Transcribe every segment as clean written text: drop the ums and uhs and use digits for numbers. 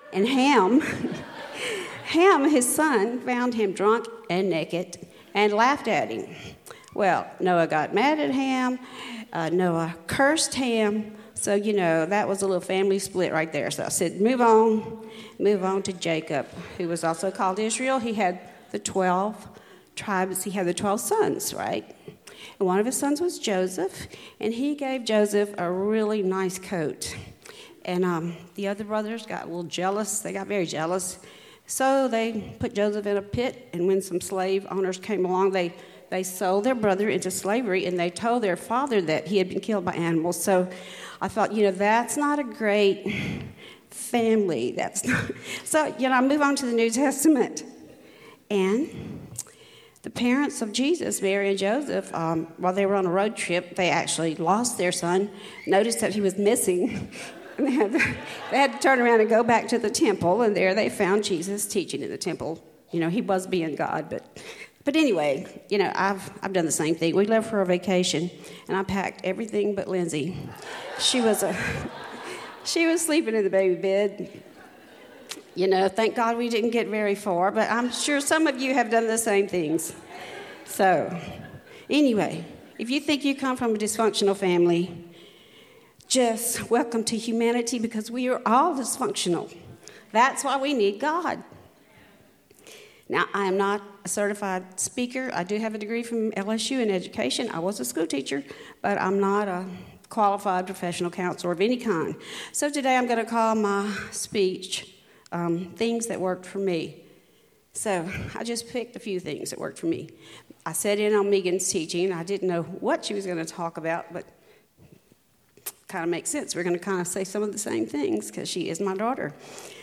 And Ham, his son, found him drunk and naked and laughed at him. Well, Noah got mad at Ham. Noah cursed Ham. So, that was a little family split right there. So I said, move on to Jacob, who was also called Israel. He had the 12 tribes. He had the 12 sons, right? And one of his sons was Joseph, and he gave Joseph a really nice coat. And the other brothers got a little jealous. They got very jealous. So they put Joseph in a pit, and when some slave owners came along, they sold their brother into slavery, and they told their father that he had been killed by animals. So I thought, that's not a great family. That's not. So, I move on to the New Testament. And the parents of Jesus, Mary and Joseph, while they were on a road trip, they actually lost their son, noticed that he was missing. And they had to turn around and go back to the temple, and there they found Jesus teaching in the temple. He was being God, but anyway, I've done the same thing. We left for a vacation, and I packed everything but Lindsay. She was sleeping in the baby bed. Thank God we didn't get very far, but I'm sure some of you have done the same things. So, anyway, if you think you come from a dysfunctional family, just welcome to humanity, because we are all dysfunctional. That's why we need God. Now, I am not a certified speaker. I do have a degree from LSU in education. I was a school teacher, but I'm not a qualified professional counselor of any kind. So today I'm going to call my speech things that worked for me. So I just picked a few things that worked for me. I sat in on Megan's teaching. I didn't know what she was going to talk about, but it kind of makes sense. We're going to kind of say some of the same things because she is my daughter.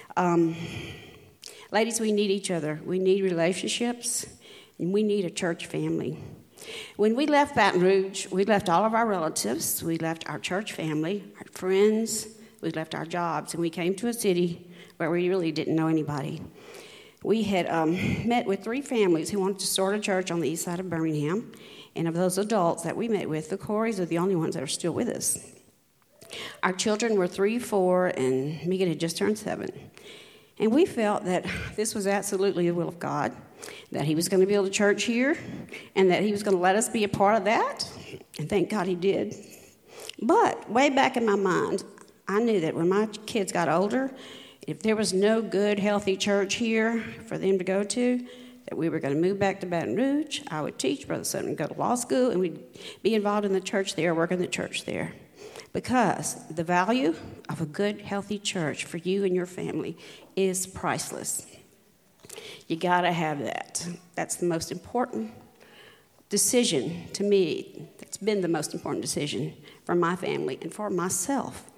Ladies, we need each other. We need relationships, and we need a church family. When we left Baton Rouge, we left all of our relatives. We left our church family, our friends. We left our jobs, and we came to a city where we really didn't know anybody. We had met with 3 families who wanted to start a church on the east side of Birmingham. And of those adults that we met with, the Coreys are the only ones that are still with us. Our children were 3, 4, and Megan had just turned 7. And we felt that this was absolutely the will of God, that he was going to build a church here, and that he was going to let us be a part of that. And thank God he did. But way back in my mind, I knew that when my kids got older, if there was no good, healthy church here for them to go to, that we were going to move back to Baton Rouge. I would teach, Brother Sutton would go to law school, and we'd be involved in the church there, work in the church there. Because the value of a good, healthy church for you and your family is priceless. You got to have that. That's the most important decision to me. That's been the most important decision for my family and for myself.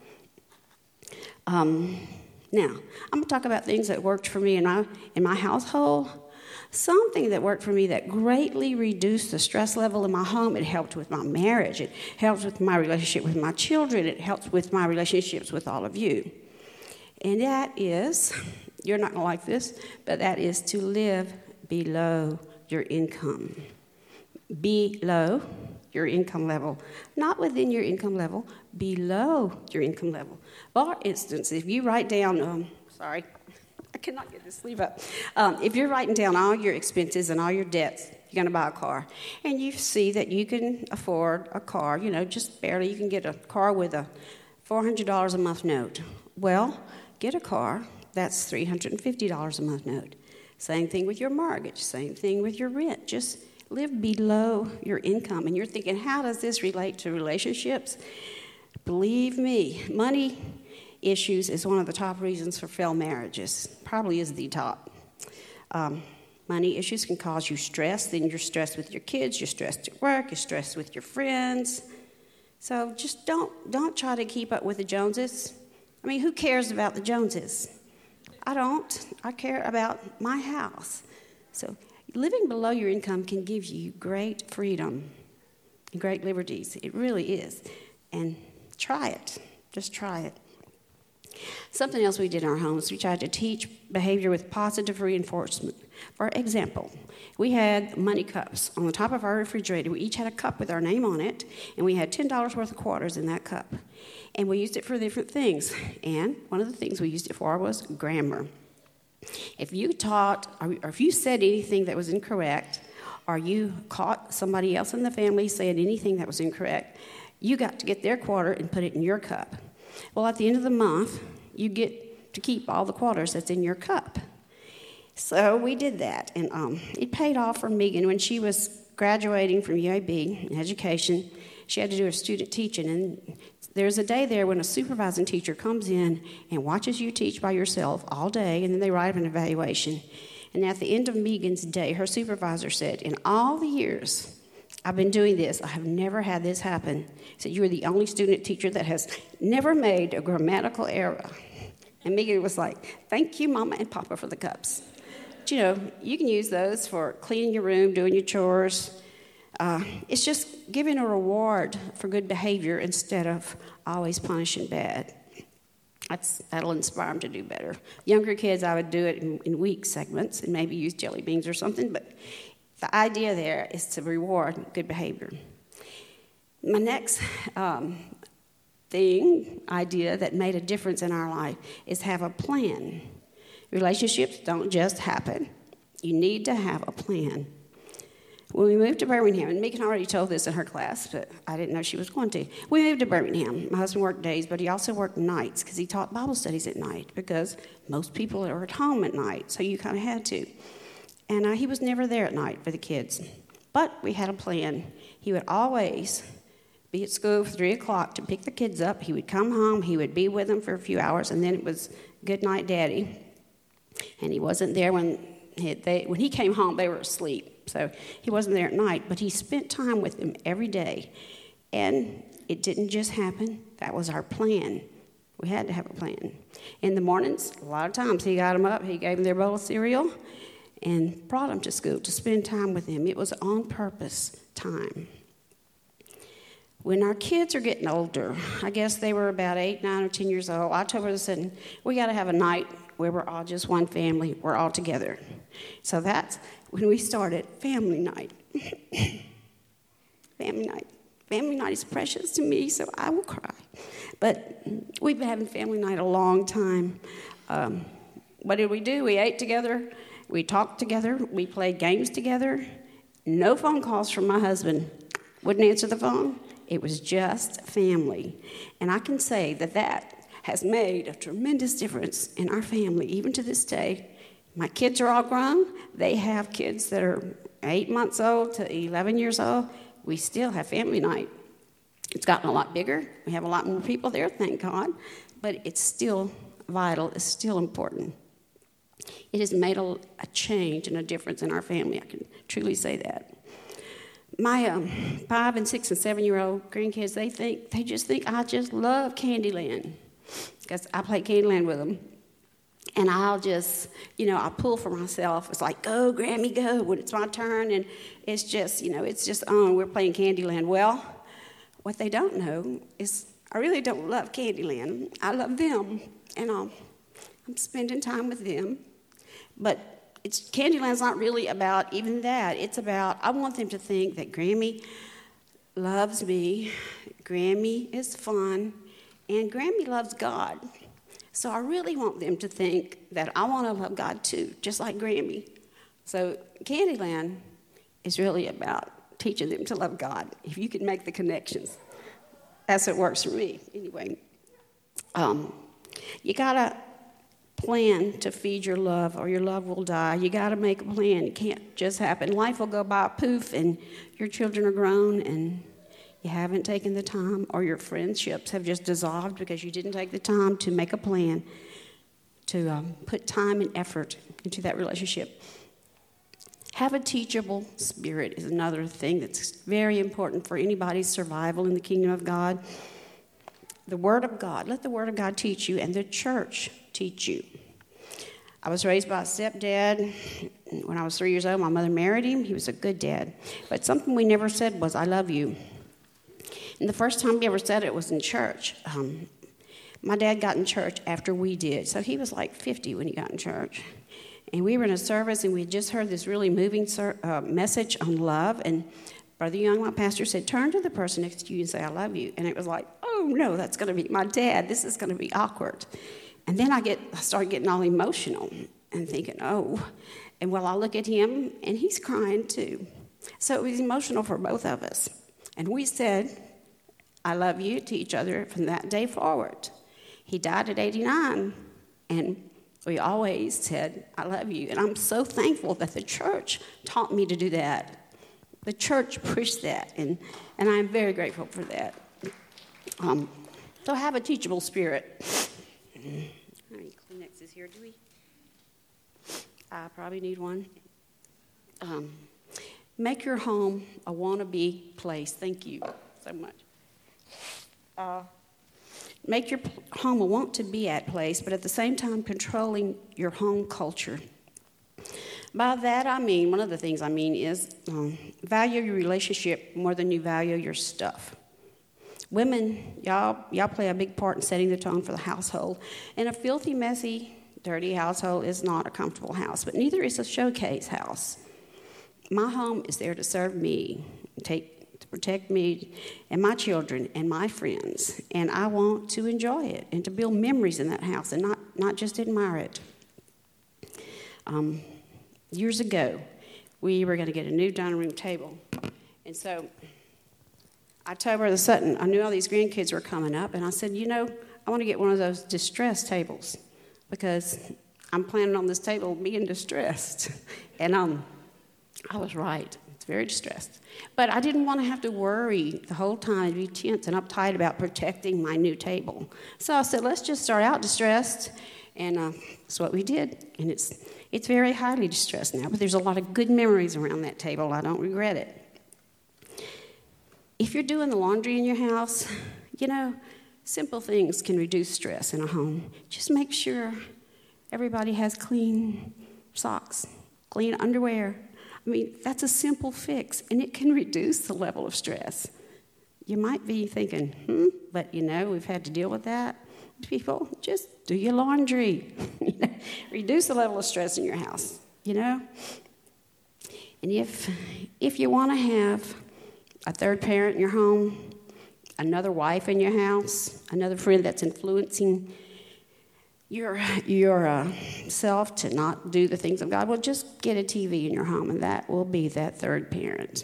Now, I'm going to talk about things that worked for me in my household. Something that worked for me that greatly reduced the stress level in my home. It helped with my marriage. It helped with my relationship with my children. It helped with my relationships with all of you. And that is, you're not going to like this, but that is to live below your income. Below your income level. Not within your income level, below your income level. For instance, if you write down, I cannot get this sleeve up. If you're writing down all your expenses and all your debts, you're going to buy a car, and you see that you can afford a car, just barely. You can get a car with a $400 a month note. Well, get a car that's $350 a month note. Same thing with your mortgage. Same thing with your rent. Just live below your income. And you're thinking, how does this relate to relationships? Believe me, money issues is one of the top reasons for failed marriages. Probably is the top. Money issues can cause you stress. Then you're stressed with your kids. You're stressed at work. You're stressed with your friends. So just don't try to keep up with the Joneses. I mean, who cares about the Joneses? I don't. I care about my house. So living below your income can give you great freedom and great liberties. It really is. And try it. Just try it. Something else we did in our homes, we tried to teach behavior with positive reinforcement. For example, we had money cups on the top of our refrigerator. We each had a cup with our name on it, and we had $10 worth of quarters in that cup. And we used it for different things. And one of the things we used it for was grammar. If you taught, or if you said anything that was incorrect, or you caught somebody else in the family saying anything that was incorrect, you got to get their quarter and put it in your cup. Well, at the end of the month, you get to keep all the quarters that's in your cup. So we did that, and it paid off for Megan. When she was graduating from UAB in education, she had to do a student teaching, and there's a day there when a supervising teacher comes in and watches you teach by yourself all day, and then they write an evaluation. And at the end of Megan's day, her supervisor said, in all the years I've been doing this, I have never had this happen. He said, you are the only student teacher that has never made a grammatical error. And Megan was like, thank you, Mama and Papa, for the cups. But, you can use those for cleaning your room, doing your chores. It's just giving a reward for good behavior instead of always punishing bad. That'll inspire them to do better. Younger kids, I would do it in week segments and maybe use jelly beans or something, but the idea there is to reward good behavior. My next idea that made a difference in our life is have a plan. Relationships don't just happen. You need to have a plan. When we moved to Birmingham, and Megan already told this in her class, but I didn't know she was going to. We moved to Birmingham. My husband worked days, but he also worked nights because he taught Bible studies at night because most people are at home at night, so you kind of had to. And he was never there at night for the kids. But we had a plan. He would always be at school for 3 o'clock to pick the kids up. He would come home. He would be with them for a few hours, and then it was good night, Daddy. And he wasn't there when he came home, they were asleep. So he wasn't there at night, but he spent time with them every day. And it didn't just happen. That was our plan. We had to have a plan. In the mornings, a lot of times he got them up, he gave them their bowl of cereal, and brought them to school to spend time with them. It was on purpose time. When our kids are getting older, I guess they were about 8, 9, or 10 years old, I told her, listen, we got to have a night where we're all just one family, we're all together. So that's when we started family night. Family night. Family night is precious to me, so I will cry. But we've been having family night a long time. What did we do? We ate together. We talked together. We played games together. No phone calls from my husband. Wouldn't answer the phone. It was just family. And I can say that has made a tremendous difference in our family, even to this day. My kids are all grown. They have kids that are 8 months old to 11 years old. We still have family night. It's gotten a lot bigger. We have a lot more people there, thank God. But it's still vital. It's still important. It has made a change and a difference in our family. I can truly say that. My 5 and 6 and 7-year-old grandkids, they just think I just love Candyland because I play Candyland with them. And I'll just, I pull for myself. It's like, go, Grammy, go, when it's my turn. And it's just, it's just on. We're playing Candyland. Well, what they don't know is I really don't love Candyland. I love them. And I'm spending time with them. But Candyland's not really about even that. It's about, I want them to think that Grammy loves me, Grammy is fun, and Grammy loves God. So I really want them to think that I want to love God too, just like Grammy. So Candyland is really about teaching them to love God. If you can make the connections, that's what works for me. Anyway, you got to plan to feed your love or your love will die. You got to make a plan. It can't just happen. Life will go by poof and your children are grown and you haven't taken the time, or your friendships have just dissolved because you didn't take the time to make a plan to put time and effort into that relationship. Have a teachable spirit is another thing that's very important for anybody's survival in the kingdom of God. The Word of God. Let the Word of God teach you and the church teach you. I was raised by a stepdad. When I was 3 years old, my mother married him. He was a good dad. But something we never said was, I love you. And the first time we ever said it was in church. My dad got in church after we did. So he was like 50 when he got in church. And we were in a service, and we had just heard this really moving message on love. And Brother Young, my pastor, said, turn to the person next to you and say, I love you. And it was like, oh, no, that's going to be my dad. This is going to be awkward. And then I started getting all emotional and thinking, oh. And well, I look at him, and he's crying too. So it was emotional for both of us. And we said, I love you to each other from that day forward. He died at 89, and we always said, I love you. And I'm so thankful that the church taught me to do that. The church pushed that, and I'm very grateful for that. So have a teachable spirit. How many Kleenexes here do we? I probably need one. Make your home a wannabe place. Thank you so much. Make your home a want-to-be-at place, but at the same time controlling your home culture. By that I mean, one of the things I mean is value your relationship more than you value your stuff. Women, y'all play a big part in setting the tone for the household. And a filthy, messy, dirty household is not a comfortable house, but neither is a showcase house. My home is there to serve me, to protect me and my children and my friends, and I want to enjoy it and to build memories in that house and not just admire it. Years ago, we were going to get a new dining room table, and so I told Brother Sutton, I knew all these grandkids were coming up, and I said, I want to get one of those distressed tables because I'm planning on this table being distressed. And I was right. It's very distressed. But I didn't want to have to worry the whole time, be tense and uptight about protecting my new table. So I said, let's just start out distressed. And that's what we did. And it's very highly distressed now, but there's a lot of good memories around that table. I don't regret it. If you're doing the laundry in your house, simple things can reduce stress in a home. Just make sure everybody has clean socks, clean underwear. I mean, that's a simple fix, and it can reduce the level of stress. You might be thinking, but we've had to deal with that. People, just do your laundry. Reduce the level of stress in your house, And if you want to have a third parent in your home, another wife in your house, another friend that's influencing your self to not do the things of God, well, just get a TV in your home, and that will be that third parent.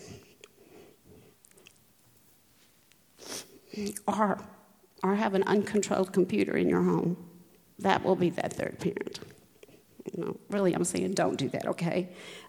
Or have an uncontrolled computer in your home. That will be that third parent. Really, I'm saying don't do that, okay?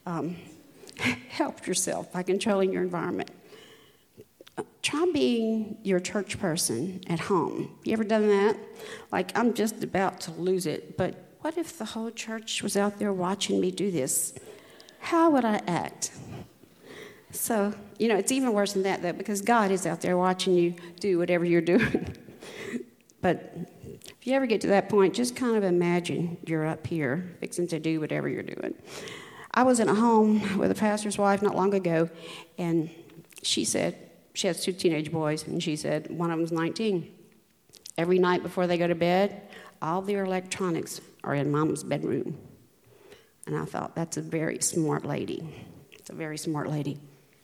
Help yourself by controlling your environment. Try being your church person at home. You ever done that? Like, I'm just about to lose it, but what if the whole church was out there watching me do this? How would I act? So, it's even worse than that, though, because God is out there watching you do whatever you're doing. But if you ever get to that point, just kind of imagine you're up here fixing to do whatever you're doing. I was in a home with a pastor's wife not long ago, and she said, she has 2 teenage boys, and she said, one of them's 19. Every night before they go to bed, all their electronics are in Mom's bedroom. And I thought, that's a very smart lady. It's a very smart lady.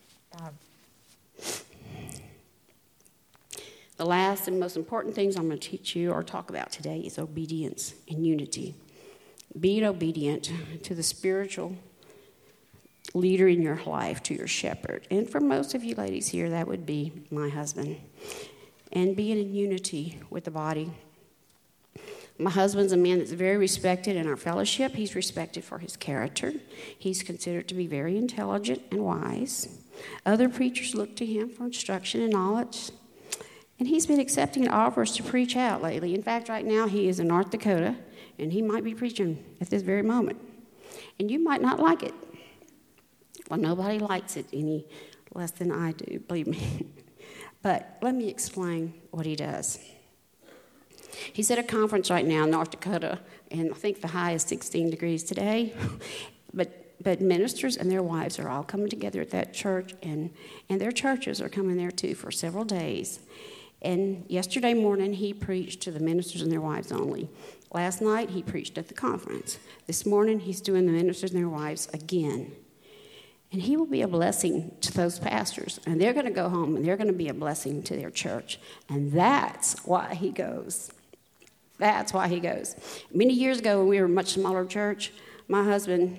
The last and most important things I'm going to teach you or talk about today is obedience and unity. Being obedient to the spiritual leader in your life, to your shepherd. And for most of you ladies here, that would be my husband. And being in unity with the body. My husband's a man that's very respected in our fellowship. He's respected for his character. He's considered to be very intelligent and wise. Other preachers look to him for instruction and knowledge. And he's been accepting offers to preach out lately. In fact, right now he is in North Dakota, and he might be preaching at this very moment. And you might not like it. Well, nobody likes it any less than I do, believe me. But let me explain what he does. He's at a conference right now in North Dakota, and I think the high is 16 degrees today. But ministers and their wives are all coming together at that church, and their churches are coming there too for several days. And yesterday morning, he preached to the ministers and their wives only. Last night, he preached at the conference. This morning, he's doing the ministers and their wives again. And he will be a blessing to those pastors. And they're going to go home and they're going to be a blessing to their church. And that's why he goes. That's why he goes. Many years ago when we were a much smaller church, my husband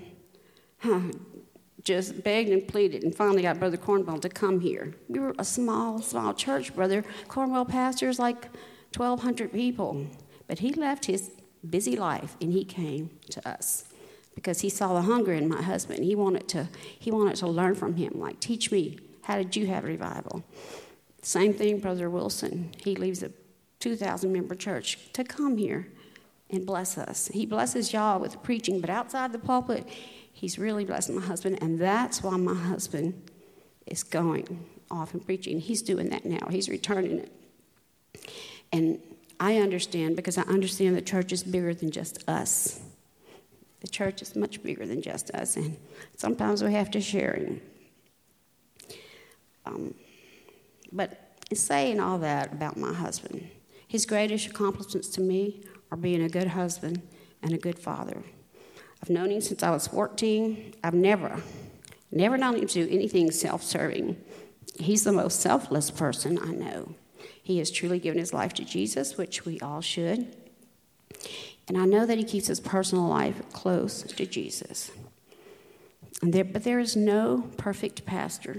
just begged and pleaded and finally got Brother Cornwell to come here. We were a small church, Brother Cornwell pastors like 1,200 people. But he left his busy life and he came to us because he saw the hunger in my husband. He wanted to learn from him, like, teach me, how did you have revival? Same thing, Brother Wilson. He leaves a 2,000-member church to come here and bless us. He blesses y'all with preaching, but outside the pulpit, he's really blessing my husband, and that's why my husband is going off and preaching. He's doing that now. He's returning it. And I understand, because I understand the church is bigger than just us. The church is much bigger than just us, and sometimes we have to share him. But in saying all that about my husband, his greatest accomplishments to me are being a good husband and a good father. I've known him since I was 14. I've never known him to do anything self-serving. He's the most selfless person I know. He has truly given his life to Jesus, which we all should. And I know that he keeps his personal life close to Jesus. But there is no perfect pastor.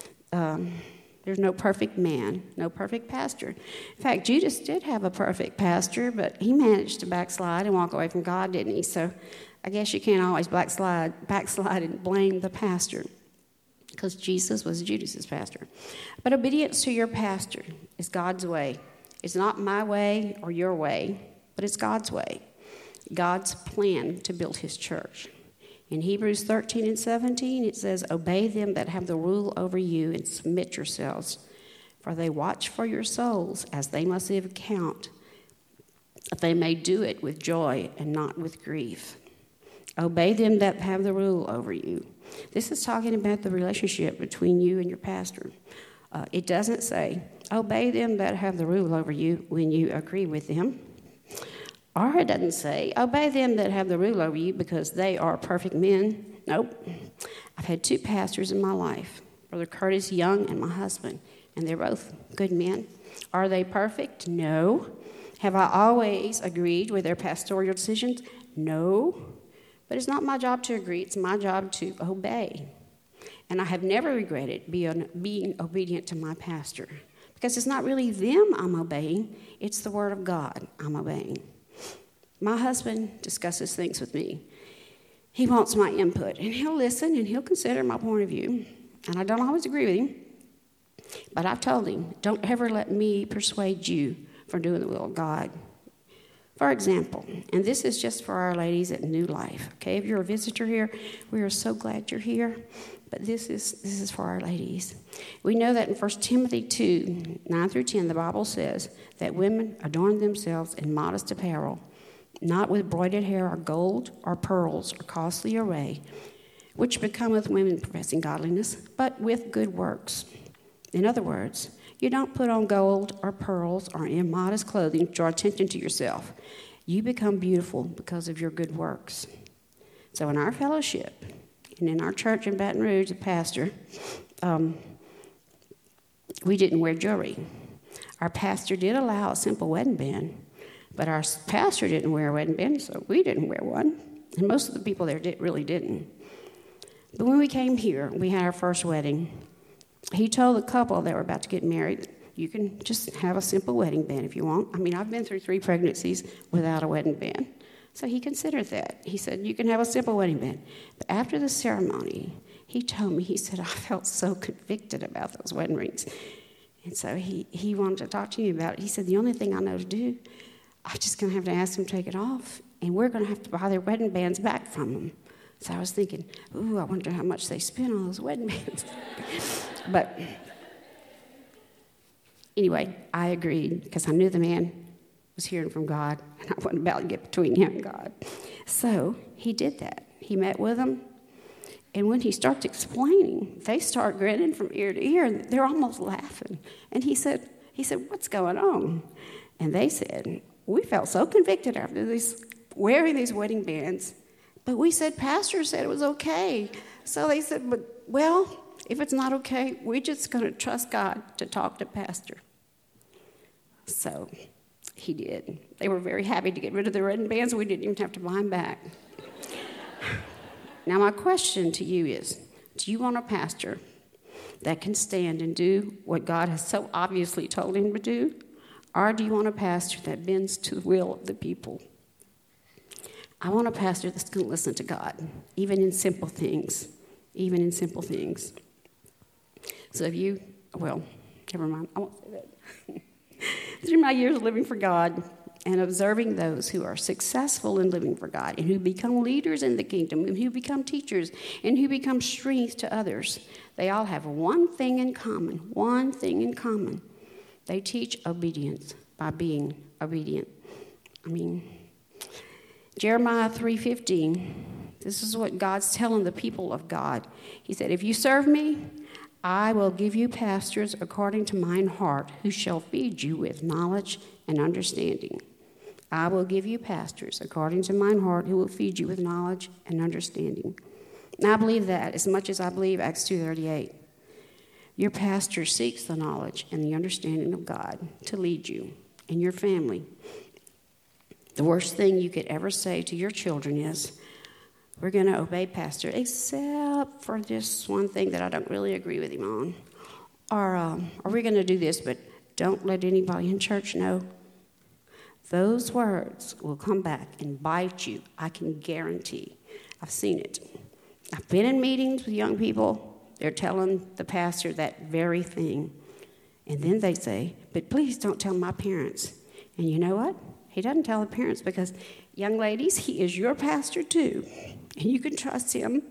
There's no perfect man, no perfect pastor. In fact, Judas did have a perfect pastor, but he managed to backslide and walk away from God, didn't he? So I guess you can't always backslide and blame the pastor, because Jesus was Judas's pastor. But obedience to your pastor is God's way. It's not my way or your way, but it's God's way. God's plan to build his church. In Hebrews 13 and 17, it says, obey them that have the rule over you and submit yourselves, for they watch for your souls as they must give account, that they may do it with joy and not with grief. Obey them that have the rule over you. This is talking about the relationship between you and your pastor. It doesn't say, obey them that have the rule over you when you agree with them. Or it doesn't say, obey them that have the rule over you because they are perfect men. Nope. I've had two pastors in my life, Brother Curtis Young and my husband, and they're both good men. Are they perfect? No. Have I always agreed with their pastoral decisions? No. But it's not my job to agree. It's my job to obey. And I have never regretted being obedient to my pastor, because it's not really them I'm obeying. It's the Word of God I'm obeying. My husband discusses things with me. He wants my input, and he'll listen, and he'll consider my point of view. And I don't always agree with him, but I've told him, don't ever let me persuade you from doing the will of God. For example, and this is just for our ladies at New Life, okay? If you're a visitor here, we are so glad you're here, but this is for our ladies. We know that in 1 Timothy 2, 9 through 10, the Bible says that women adorn themselves in modest apparel, not with broided hair or gold or pearls or costly array, which becometh women professing godliness, but with good works. In other words, you don't put on gold or pearls or immodest clothing to draw attention to yourself. You become beautiful because of your good works. So in our fellowship and in our church in Baton Rouge, the pastor, we didn't wear jewelry. Our pastor did allow a simple wedding band, but our pastor didn't wear a wedding band, so we didn't wear one. And most of the people there really didn't. But when we came here, we had our first wedding. He told the couple that were about to get married, you can just have a simple wedding band if you want. I mean, I've been through 3 pregnancies without a wedding band. So he considered that. He said, you can have a simple wedding band. But after the ceremony, he told me, he said, I felt so convicted about those wedding rings. And so he wanted to talk to me about it. He said, the only thing I know to do, I'm just going to have to ask them to take it off, and we're going to have to buy their wedding bands back from them. So I was thinking, ooh, I wonder how much they spent on those wedding bands. But anyway, I agreed because I knew the man was hearing from God, and I wasn't about to get between him and God. So he did that. He met with them, and when he starts explaining, they start grinning from ear to ear, and they're almost laughing. And he said, what's going on? And they said, we felt so convicted after wearing these wedding bands. But we said, Pastor said it was okay. So they said, but well, if it's not okay, we're just going to trust God to talk to Pastor. So he did. They were very happy to get rid of the red bands. We didn't even have to buy them back. Now, my question to you is, do you want a pastor that can stand and do what God has so obviously told him to do? Or do you want a pastor that bends to the will of the people? I want a pastor that's going to listen to God, even in simple things. Even in simple things. So if you, well, never mind, I won't say that. Through my years of living for God and observing those who are successful in living for God and who become leaders in the kingdom and who become teachers and who become strength to others, they all have one thing in common, They teach obedience by being obedient. Jeremiah 3:15, this is what God's telling the people of God. He said, if you serve me, I will give you pastors according to mine heart, who shall feed you with knowledge and understanding. I will give you pastors according to mine heart, who will feed you with knowledge and understanding. And I believe that as much as I believe Acts 2:38. Your pastor seeks the knowledge and the understanding of God to lead you and your family. The worst thing you could ever say to your children is, we're going to obey Pastor, except for this one thing that I don't really agree with him on. Or we're going to do this, but don't let anybody in church know. Those words will come back and bite you. I can guarantee. I've seen it. I've been in meetings with young people. They're telling the pastor that very thing. And then they say, but please don't tell my parents. And you know what? He doesn't tell the parents because, young ladies, he is your pastor too. And you can trust him.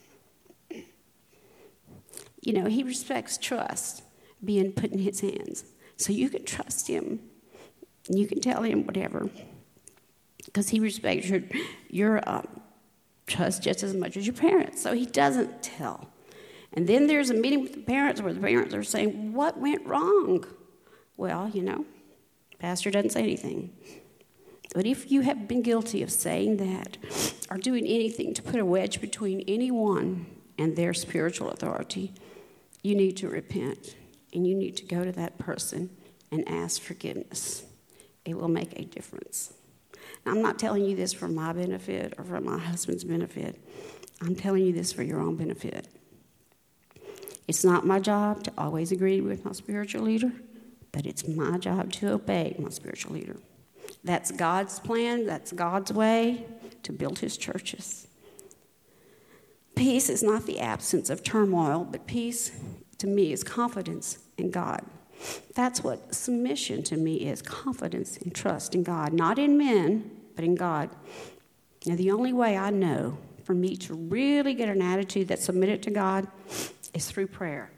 You know, he respects trust being put in his hands. So you can trust him. And you can tell him whatever. Because he respects your trust just as much as your parents. So he doesn't tell. And then there's a meeting with the parents where the parents are saying, what went wrong? Well, you know, pastor doesn't say anything. But if you have been guilty of saying that or doing anything to put a wedge between anyone and their spiritual authority, you need to repent and you need to go to that person and ask forgiveness. It will make a difference. Now, I'm not telling you this for my benefit or for my husband's benefit. I'm telling you this for your own benefit. It's not my job to always agree with my spiritual leader, but it's my job to obey my spiritual leader. That's God's plan. That's God's way to build his churches. Peace is not the absence of turmoil, but peace to me is confidence in God. That's what submission to me is, confidence and trust in God. Not in men, but in God. Now, the only way I know for me to really get an attitude that's submitted to God is through prayer.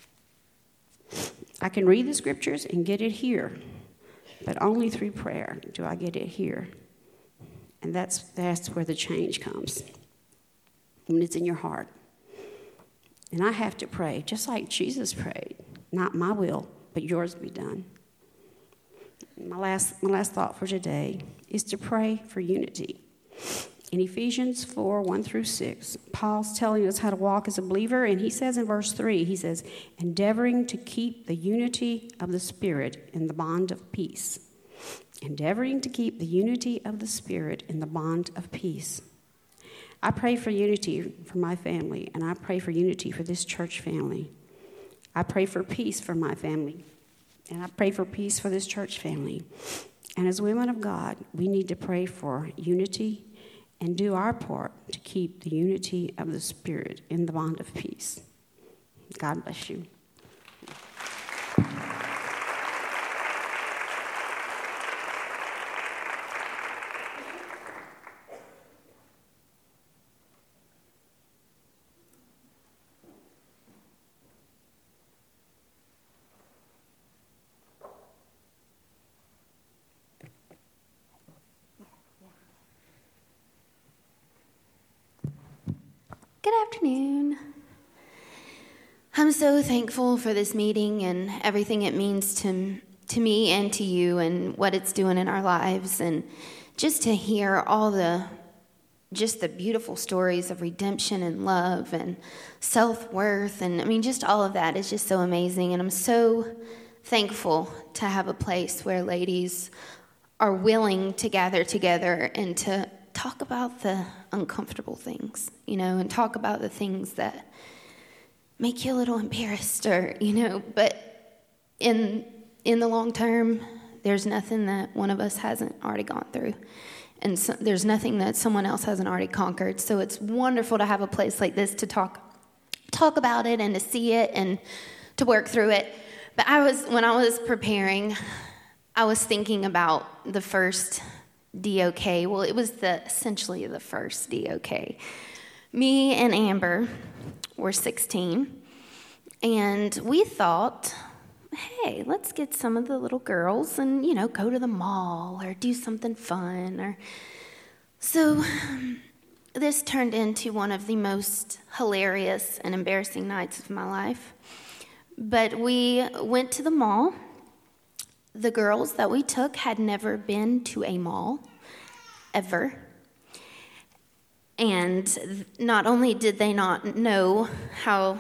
I can read the scriptures and get it here, but only through prayer do I get it here. And that's where the change comes, when it's in your heart. And I have to pray, just like Jesus prayed, not my will, but yours be done. My last thought for today is to pray for unity. In Ephesians 4:1-6, Paul's telling us how to walk as a believer, and he says in verse 3, he says, endeavoring to keep the unity of the Spirit in the bond of peace. Endeavoring to keep the unity of the Spirit in the bond of peace. I pray for unity for my family, and I pray for unity for this church family. I pray for peace for my family, and I pray for peace for this church family. And as women of God, we need to pray for unity and do our part to keep the unity of the Spirit in the bond of peace. God bless you. Good afternoon. I'm so thankful for this meeting and everything it means to me and to you and what it's doing in our lives, and just to hear all the just the beautiful stories of redemption and love and self-worth. And I mean, just all of that is just so amazing. And I'm so thankful to have a place where ladies are willing to gather together and to talk about the uncomfortable things, and talk about the things that make you a little embarrassed but in the long term, there's nothing that one of us hasn't already gone through. And so, there's nothing that someone else hasn't already conquered. So it's wonderful to have a place like this to talk about it and to see it and to work through it. But when I was preparing, I was thinking about the first DOK. Well, it was essentially the first DOK. Me and Amber were 16, and we thought, hey, let's get some of the little girls and, go to the mall or do something fun. So this turned into one of the most hilarious and embarrassing nights of my life. But we went to the mall. The girls that we took had never been to a mall, ever. And not only did they not know how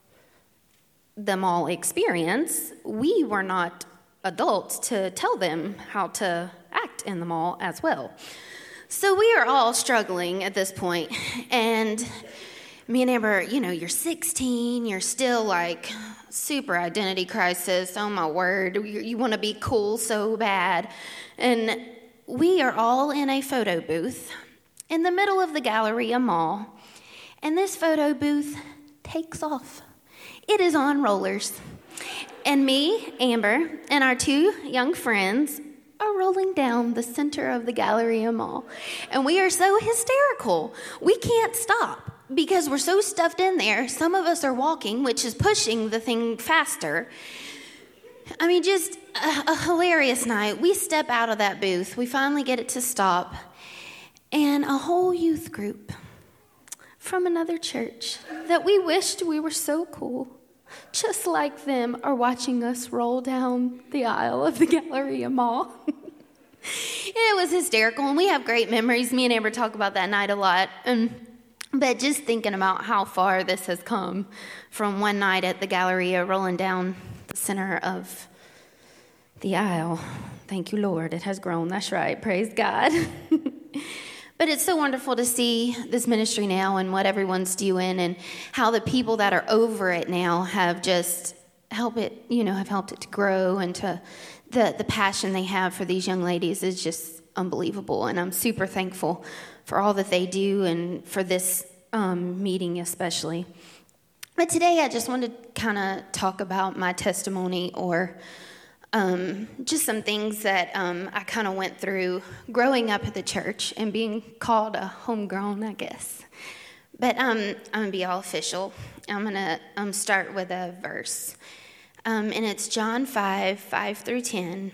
the mall experience, we were not adults to tell them how to act in the mall as well. So we are all struggling at this point. And me and Amber, you're 16, you're still like super identity crisis. Oh my word, you want to be cool so bad. And we are all in a photo booth in the middle of the Galleria Mall. And this photo booth takes off. It is on rollers. And me, Amber, and our two young friends are rolling down the center of the Galleria Mall. And we are so hysterical. We can't stop because we're so stuffed in there. Some of us are walking, which is pushing the thing faster. I mean, just a hilarious night. We step out of that booth. We finally get it to stop. And a whole youth group from another church that we wished we were so cool, just like them, are watching us roll down the aisle of the Galleria Mall. It was hysterical, and we have great memories. Me and Amber talk about that night a lot. But just thinking about how far this has come from one night at the Galleria rolling down the center of the aisle. Thank you, Lord. It has grown. That's right. Praise God. But it's so wonderful to see this ministry now and what everyone's doing and how the people that are over it now have just helped it to grow, and to the passion they have for these young ladies is just unbelievable. And I'm super thankful for all that they do and for this meeting especially. But today I just wanted to kind of talk about my testimony, or just some things that I kind of went through growing up at the church and being called a homegrown, I guess. But I'm going to be all official. I'm going to start with a verse. And it's John 5:5-10.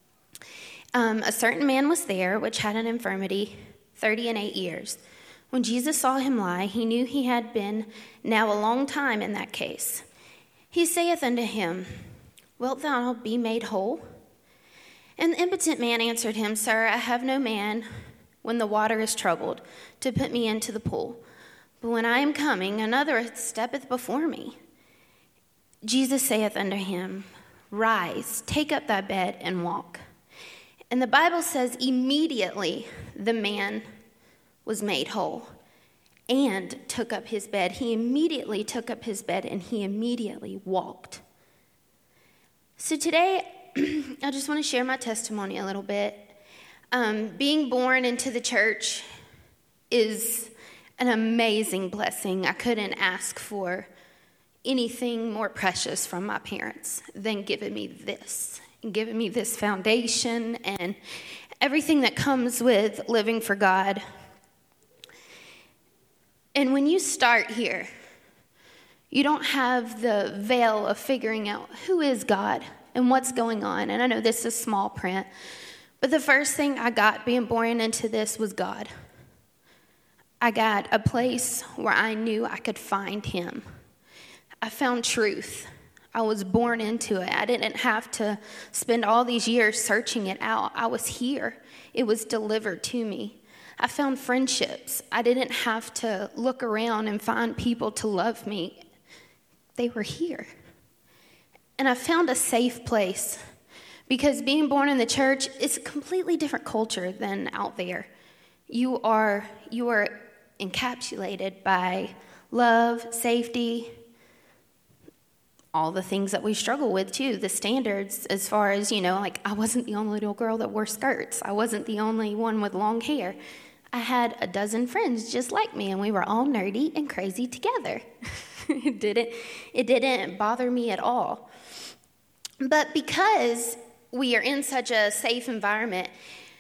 A certain man was there which had an infirmity 38 years. When Jesus saw him lie, he knew he had been now a long time in that case. He saith unto him, Wilt thou be made whole? And the impotent man answered him, Sir, I have no man, when the water is troubled, to put me into the pool. But when I am coming, another steppeth before me. Jesus saith unto him, Rise, take up thy bed, and walk. And the Bible says immediately the man was made whole and took up his bed. He immediately took up his bed, and he immediately walked. So today, I just want to share my testimony a little bit. Being born into the church is an amazing blessing. I couldn't ask for anything more precious from my parents than giving me this foundation and everything that comes with living for God. And when you start here, you don't have the veil of figuring out who is God and what's going on. And I know this is small print, but the first thing I got being born into this was God. I got a place where I knew I could find him. I found truth. I was born into it. I didn't have to spend all these years searching it out. I was here. It was delivered to me. I found friendships. I didn't have to look around and find people to love me. They were here. And I found a safe place, because being born in the church is a completely different culture than out there. You are encapsulated by love, safety, all the things that we struggle with too, the standards as far as, like I wasn't the only little girl that wore skirts. I wasn't the only one with long hair. I had a dozen friends just like me, and we were all nerdy and crazy together. It didn't bother me at all. But because we are in such a safe environment,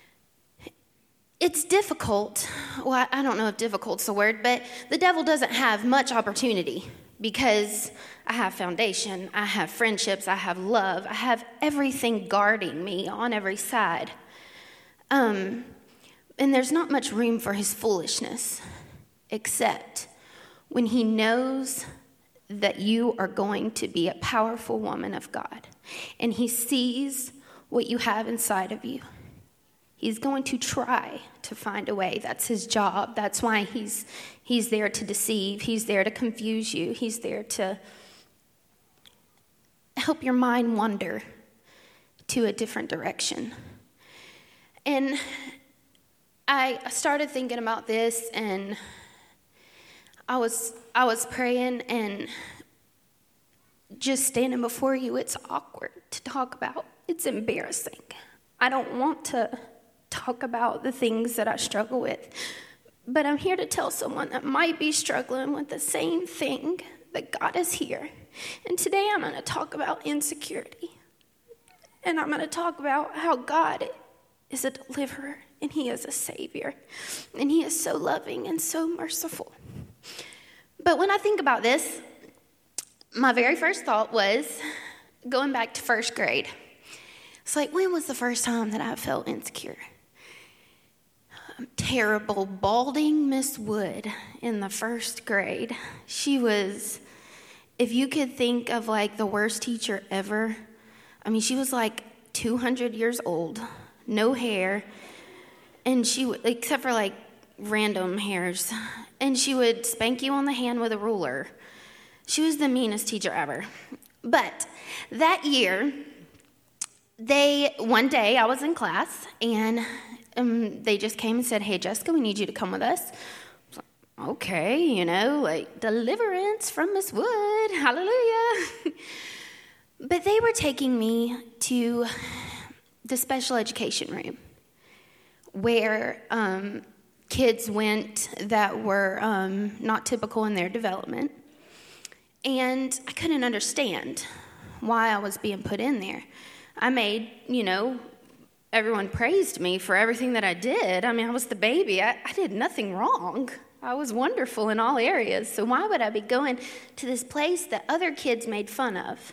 it's difficult. Well, I don't know if difficult's the word, but the devil doesn't have much opportunity, because I have foundation, I have friendships, I have love, I have everything guarding me on every side. And there's not much room for his foolishness, except when he knows that you are going to be a powerful woman of God, and he sees what you have inside of you. He's going to try to find a way. That's his job. That's why he's there to deceive. He's there to confuse you. He's there to help your mind wander to a different direction. And I started thinking about this, and I was praying, and just standing before you, it's awkward to talk about. It's embarrassing. I don't want to talk about the things that I struggle with, but I'm here to tell someone that might be struggling with the same thing, that God is here. And today I'm going to talk about insecurity, and I'm going to talk about how God is a deliverer, and he is a savior, and he is so loving and so merciful. But when I think about this, my very first thought was going back to first grade. It's like, when was the first time that I felt insecure? Terrible, balding Miss Wood in the first grade. She was, if you could think of like the worst teacher ever, I mean, she was like 200 years old, no hair, and she would, except for like random hairs, and she would spank you on the hand with a ruler. She was the meanest teacher ever. But that year, one day I was in class, and they just came and said, "Hey, Jessica, we need you to come with us." I was like, okay, like deliverance from Miss Wood, hallelujah. But they were taking me to the special education room, where kids went that were not typical in their development. And I couldn't understand why I was being put in there. I made, everyone praised me for everything that I did. I mean, I was the baby. I did nothing wrong. I was wonderful in all areas. So why would I be going to this place that other kids made fun of?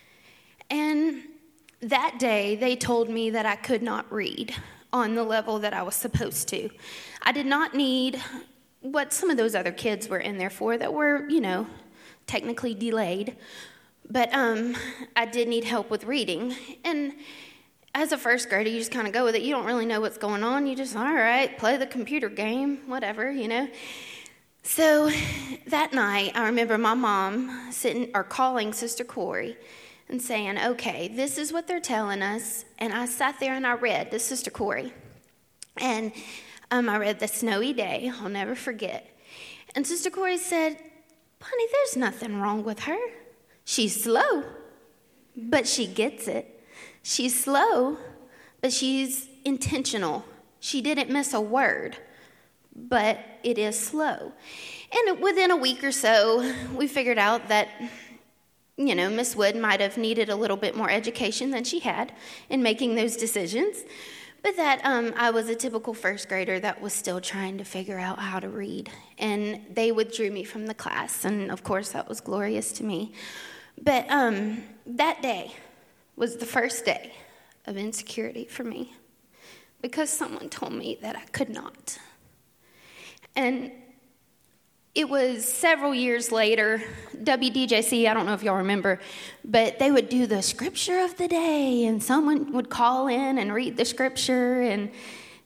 And that day, they told me that I could not read on the level that I was supposed to. I did not need what some of those other kids were in there for that were, technically delayed. But I did need help with reading. And as a first grader, you just kind of go with it. You don't really know what's going on. You just, all right, play the computer game, whatever, So that night, I remember my mom calling Sister Corey and saying, okay, this is what they're telling us. And I sat there and I read to Sister Corey. And I read The Snowy Day. I'll never forget. And Sister Corey said, honey, there's nothing wrong with her. She's slow, but she gets it. She's slow, but she's intentional. She didn't miss a word, but it is slow. And within a week or so, we figured out that, Miss Wood might have needed a little bit more education than she had in making those decisions, but that I was a typical first grader that was still trying to figure out how to read. And they withdrew me from the class, and of course that was glorious to me. But that day was the first day of insecurity for me, because someone told me that I could not. And it was several years later, WDJC, I don't know if y'all remember, but they would do the scripture of the day, and someone would call in and read the scripture, and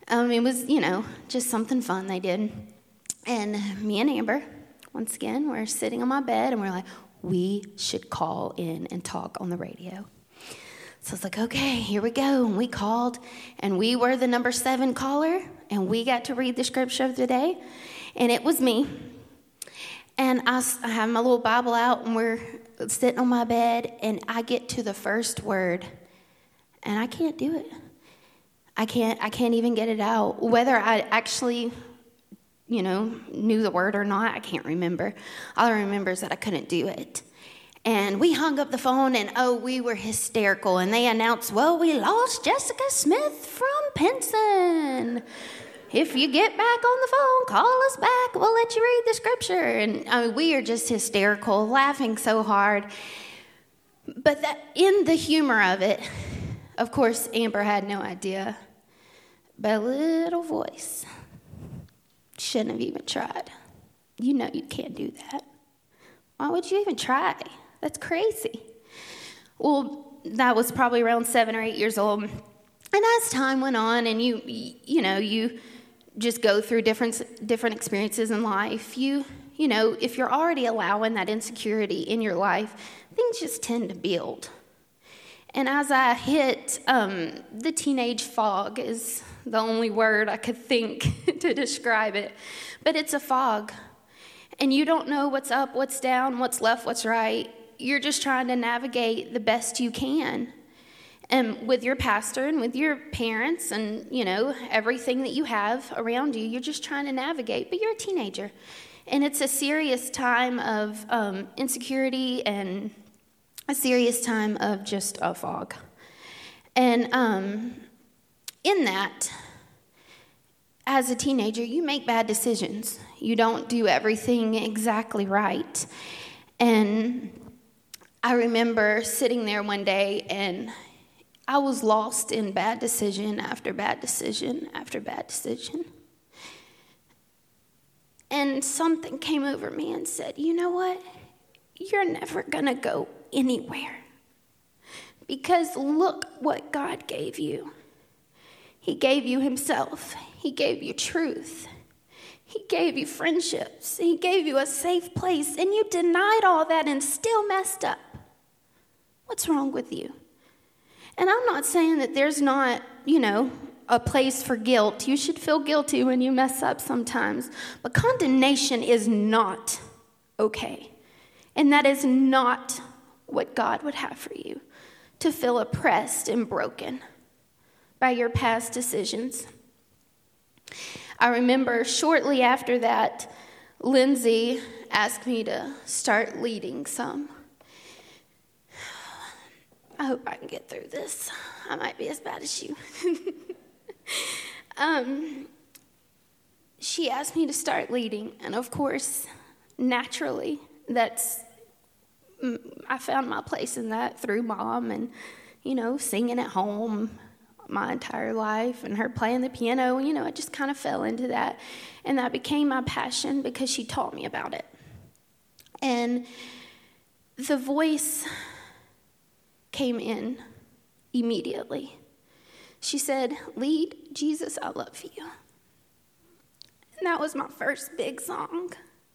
It was, just something fun they did. And me and Amber, once again, we're sitting on my bed, and we're like, we should call in and talk on the radio. So I was like, okay, here we go. And we called, and we were the number 7 caller, and we got to read the scripture of the day, and it was me. And I have my little Bible out, and we're sitting on my bed, and I get to the first word, and I can't do it. I can't even get it out. Whether I actually, knew the word or not, I can't remember. All I remember is that I couldn't do it. And we hung up the phone, and we were hysterical. And they announced, well, we lost Jessica Smith from Pinson. If you get back on the phone, call us back. We'll let you read the scripture. And we are just hysterical, laughing so hard. But in the humor of it, of course, Amber had no idea. But a little voice, shouldn't have even tried. You know you can't do that. Why would you even try? That's crazy. Well, that was probably around 7 or 8 years old. And as time went on, and you just go through different experiences in life, if you're already allowing that insecurity in your life, things just tend to build. And as I hit the teenage fog is the only word I could think to describe it. But it's a fog. And you don't know what's up, what's down, what's left, what's right. You're just trying to navigate the best you can. And with your pastor and with your parents and, everything that you have around you, you're just trying to navigate. But you're a teenager. And it's a serious time of insecurity and a serious time of just a fog. And in that, as a teenager, you make bad decisions. You don't do everything exactly right. And I remember sitting there one day, and I was lost in bad decision after bad decision after bad decision. And something came over me and said, you know what? You're never going to go anywhere. Because look what God gave you. He gave you himself. He gave you truth. He gave you friendships. He gave you a safe place. And you denied all that and still messed up. What's wrong with you? And I'm not saying that there's not, a place for guilt. You should feel guilty when you mess up sometimes. But condemnation is not okay. And that is not what God would have for you, to feel oppressed and broken by your past decisions. I remember shortly after that, Lindsay asked me to start leading some. I hope I can get through this. I might be as bad as you. She asked me to start leading, and of course, naturally, I found my place in that through Mom and, singing at home my entire life and her playing the piano. I just kind of fell into that, and that became my passion because she taught me about it. And the voice came in immediately. She said, "Lead, Jesus, I love you." And that was my first big song.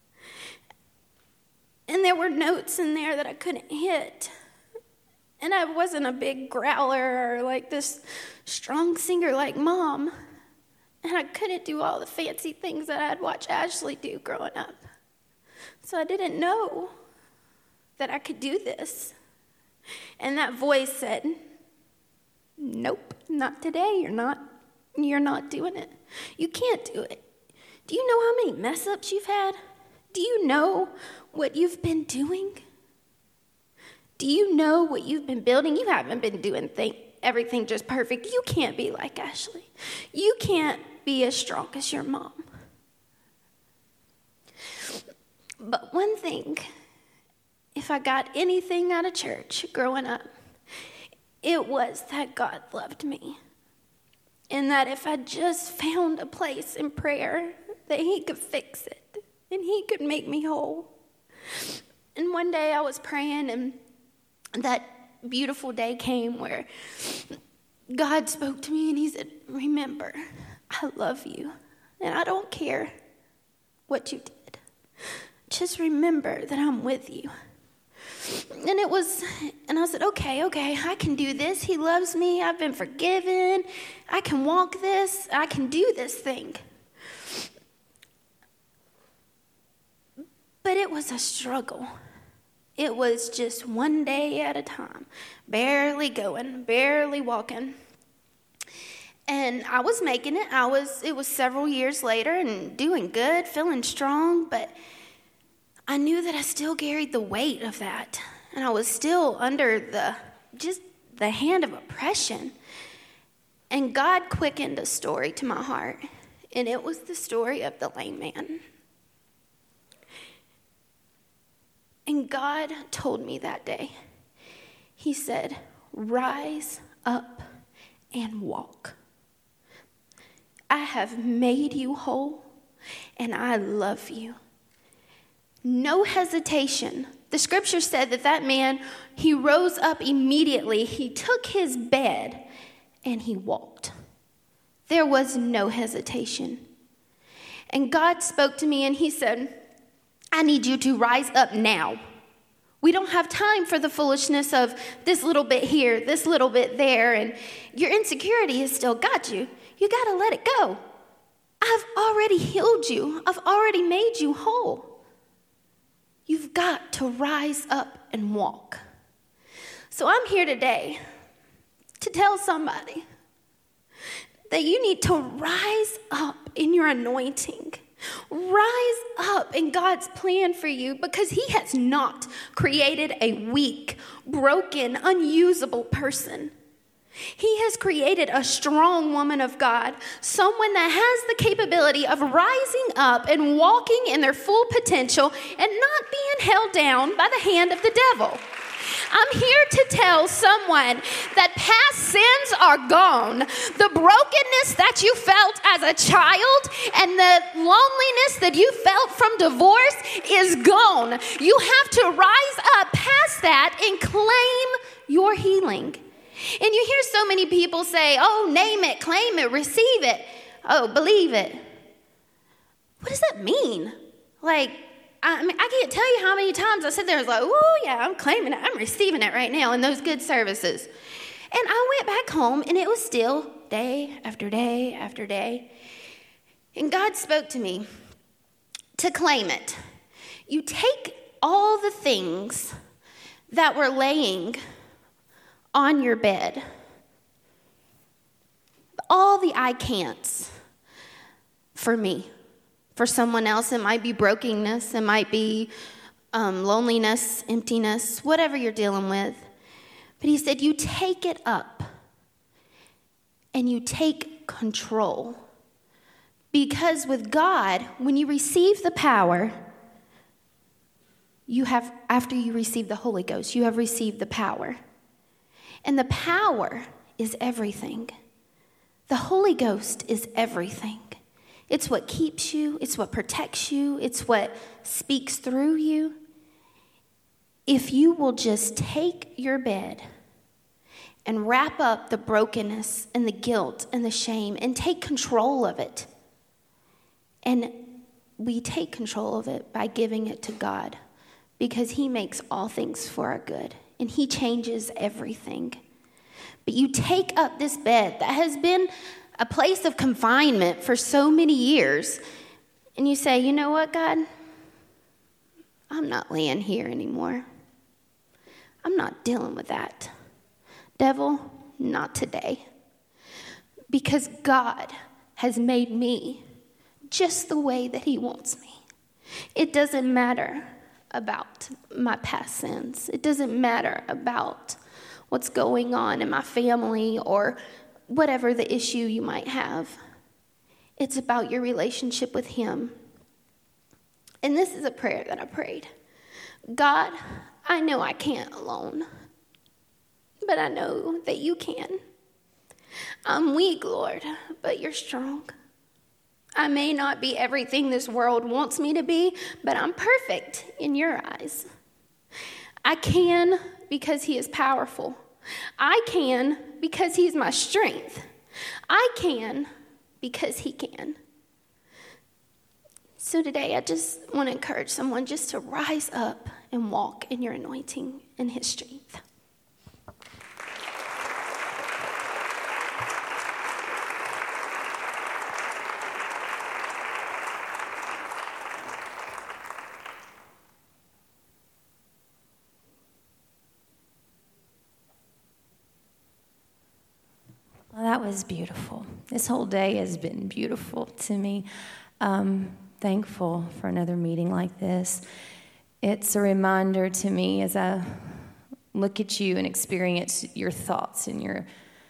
And there were notes in there that I couldn't hit. And I wasn't a big growler or like this strong singer like Mom. And I couldn't do all the fancy things that I'd watch Ashley do growing up. So I didn't know that I could do this. And that voice said, "Nope, not today. You're not doing it. You can't do it. Do you know how many mess ups you've had? Do you know what you've been doing? Do you know what you've been building? You haven't been doing everything just perfect. You can't be like Ashley. You can't be as strong as your mom." But one thing, if I got anything out of church growing up, it was that God loved me. And that if I just found a place in prayer, that he could fix it and he could make me whole. And one day I was praying, and that beautiful day came where God spoke to me and he said, "Remember, I love you, and I don't care what you did. Just remember that I'm with you. And I said, okay, I can do this. He loves me. I've been forgiven. I can walk this. I can do this thing. But it was a struggle. It was just one day at a time, barely going, barely walking. And I was making it. It was several years later and doing good, feeling strong, but I knew that I still carried the weight of that. And I was still under the hand of oppression. And God quickened a story to my heart. And it was the story of the lame man. And God told me that day, he said, rise up and walk. I have made you whole, and I love you. No hesitation. The scripture said that man, he rose up immediately. He took his bed, and he walked. There was no hesitation. And God spoke to me, and he said, I need you to rise up now. We don't have time for the foolishness of this little bit here, this little bit there, and your insecurity has still got you. You got to let it go. I've already healed you. I've already made you whole. You've got to rise up and walk. So I'm here today to tell somebody that you need to rise up in your anointing. Rise up in God's plan for you, because he has not created a weak, broken, unusable person. He has created a strong woman of God, someone that has the capability of rising up and walking in their full potential and not being held down by the hand of the devil. I'm here to tell someone that past sins are gone. The brokenness that you felt as a child and the loneliness that you felt from divorce is gone. You have to rise up past that and claim your healing. And you hear so many people say, oh, name it, claim it, receive it. Oh, believe it. What does that mean? I can't tell you how many times I sit there and was like, oh, yeah, I'm claiming it. I'm receiving it right now in those good services. And I went back home, and it was still day after day after day. And God spoke to me to claim it. You take all the things that were laying on your bed, all the I can'ts for me. For someone else, it might be brokenness, it might be loneliness, emptiness, whatever you're dealing with. But he said, you take it up and you take control. Because with God, when you receive the power, after you receive the Holy Ghost, you have received the power. And the power is everything. The Holy Ghost is everything. It's what keeps you. It's what protects you. It's what speaks through you. If you will just take your bed and wrap up the brokenness and the guilt and the shame and take control of it. And we take control of it by giving it to God, because he makes all things for our good and he changes everything. But you take up this bed that has been a place of confinement for so many years, and you say, you know what, God? I'm not laying here anymore. I'm not dealing with that. Devil, not today. Because God has made me just the way that he wants me. It doesn't matter about my past sins. It doesn't matter about what's going on in my family or whatever the issue you might have. It's about your relationship with him. And this is a prayer that I prayed. God, I know I can't alone, but I know that you can. I'm weak, Lord, but you're strong. I may not be everything this world wants me to be, but I'm perfect in your eyes. I can because he is powerful. I can because he's my strength. I can because he can. So today I just want to encourage someone just to rise up and walk in your anointing and his strength. Well, that was beautiful. This whole day has been beautiful to me. Thankful for another meeting like this. It's a reminder to me as I look at you and experience your thoughts and your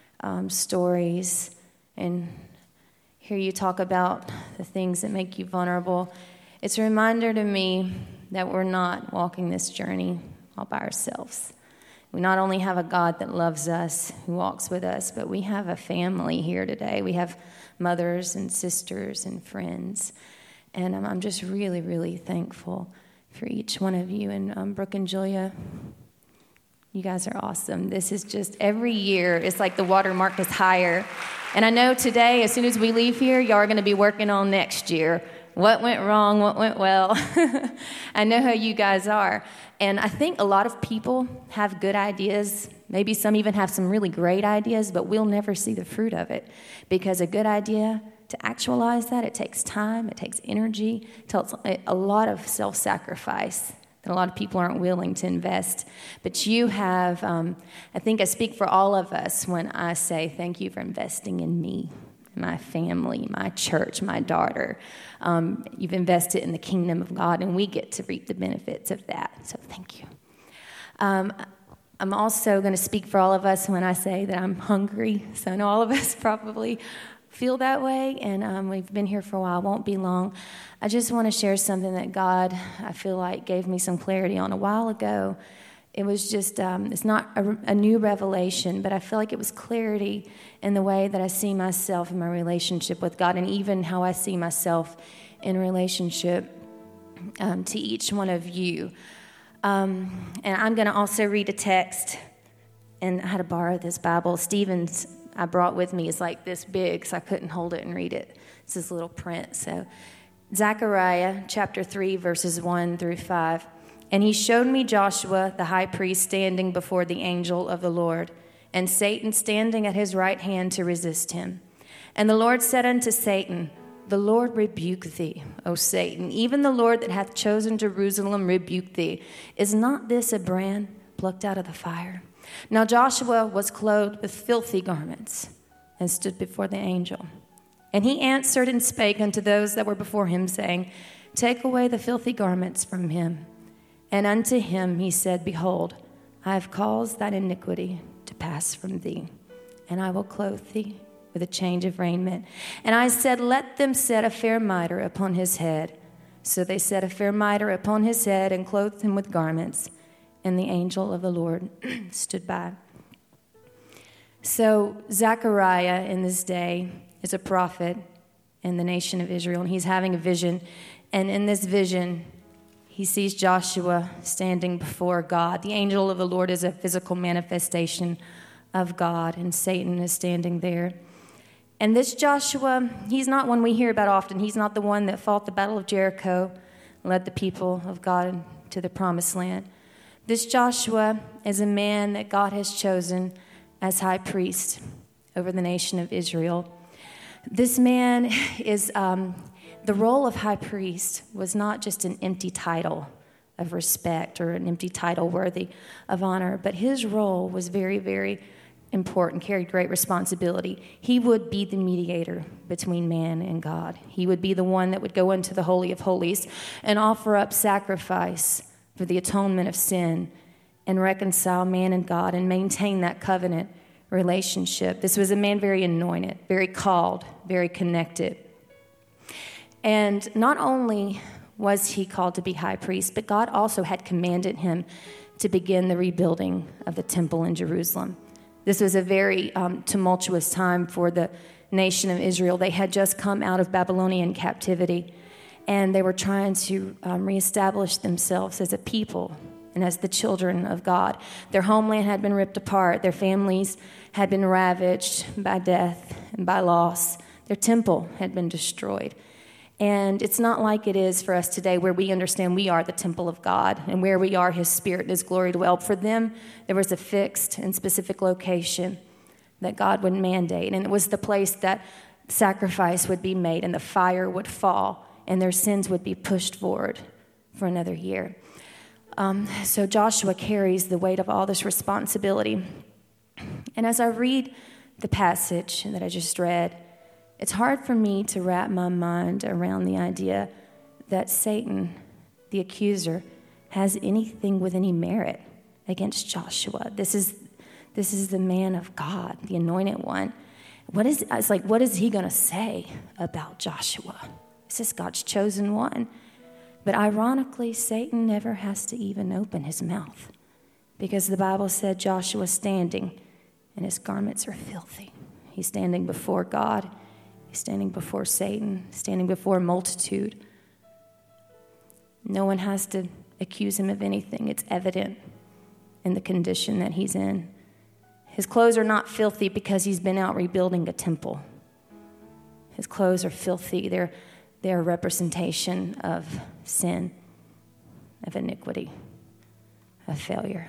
stories and hear you talk about the things that make you vulnerable. It's a reminder to me that we're not walking this journey all by ourselves. We not only have a God that loves us, who walks with us, but we have a family here today. We have mothers and sisters and friends. And I'm just really, really thankful for each one of you. And Brooke and Julia, you guys are awesome. This is just every year, it's like the watermark is higher. And I know today, as soon as we leave here, y'all are going to be working on next year. What went wrong? What went well? I know how you guys are. And I think a lot of people have good ideas. Maybe some even have some really great ideas, but we'll never see the fruit of it. Because a good idea, to actualize that, it takes time, it takes energy, it takes a lot of self-sacrifice that a lot of people aren't willing to invest. But you have, I think I speak for all of us when I say thank you for investing in me, my family, my church, my daughter. You've invested in the kingdom of God, and we get to reap the benefits of that. So thank you. I'm also going to speak for all of us when I say that I'm hungry. So I know all of us probably feel that way, and we've been here for a while. It won't be long. I just want to share something that God, I feel like, gave me some clarity on a while ago. It was just, it's not a new revelation, but I feel like it was clarity in the way that I see myself in my relationship with God, and even how I see myself in relationship to each one of you. And I'm going to also read a text, and I had to borrow this Bible. Stephen's I brought with me is like this big, so I couldn't hold it and read it. It's this little print. So Zechariah chapter 3, verses 1 through 5. And he showed me Joshua, the high priest, standing before the angel of the Lord, and Satan standing at his right hand to resist him. And the Lord said unto Satan, The Lord rebuke thee, O Satan. Even the Lord that hath chosen Jerusalem rebuke thee. Is not this a brand plucked out of the fire? Now Joshua was clothed with filthy garments, and stood before the angel. And he answered and spake unto those that were before him, saying, Take away the filthy garments from him. And unto him he said, Behold, I have caused thine iniquity to pass from thee, and I will clothe thee with a change of raiment. And I said, Let them set a fair mitre upon his head. So they set a fair mitre upon his head, and clothed him with garments. And the angel of the Lord stood by. So Zechariah in this day is a prophet in the nation of Israel, and he's having a vision. And in this vision, he sees Joshua standing before God. The angel of the Lord is a physical manifestation of God, and Satan is standing there. And this Joshua, he's not one we hear about often. He's not the one that fought the battle of Jericho, led the people of God to the promised land. This Joshua is a man that God has chosen as high priest over the nation of Israel. This man is, the role of high priest was not just an empty title of respect or an empty title worthy of honor, but his role was very, very important, carried great responsibility. He would be the mediator between man and God. He would be the one that would go into the Holy of Holies and offer up sacrifice for the atonement of sin and reconcile man and God and maintain that covenant relationship. This was a man very anointed, very called, very connected. And not only was he called to be high priest, but God also had commanded him to begin the rebuilding of the temple in Jerusalem. This was a very tumultuous time for the nation of Israel. They had just come out of Babylonian captivity, and they were trying to reestablish themselves as a people and as the children of God. Their homeland had been ripped apart. Their families had been ravaged by death and by loss. Their temple had been destroyed. And it's not like it is for us today where we understand we are the temple of God and where we are, his spirit and his glory dwell. For them, there was a fixed and specific location that God would mandate. And it was the place that sacrifice would be made and the fire would fall and their sins would be pushed forward for another year. So Joshua carries the weight of all this responsibility. And as I read the passage that I just read, it's hard for me to wrap my mind around the idea that Satan, the accuser, has anything with any merit against Joshua. This is the man of God, the anointed one. What is he going to say about Joshua? This is God's chosen one. But ironically, Satan never has to even open his mouth because the Bible said Joshua's standing and his garments are filthy. He's standing before God. He's standing before Satan, standing before a multitude. No one has to accuse him of anything. It's evident in the condition that he's in. His clothes are not filthy because he's been out rebuilding a temple. His clothes are filthy. They're a representation of sin, of iniquity, of failure.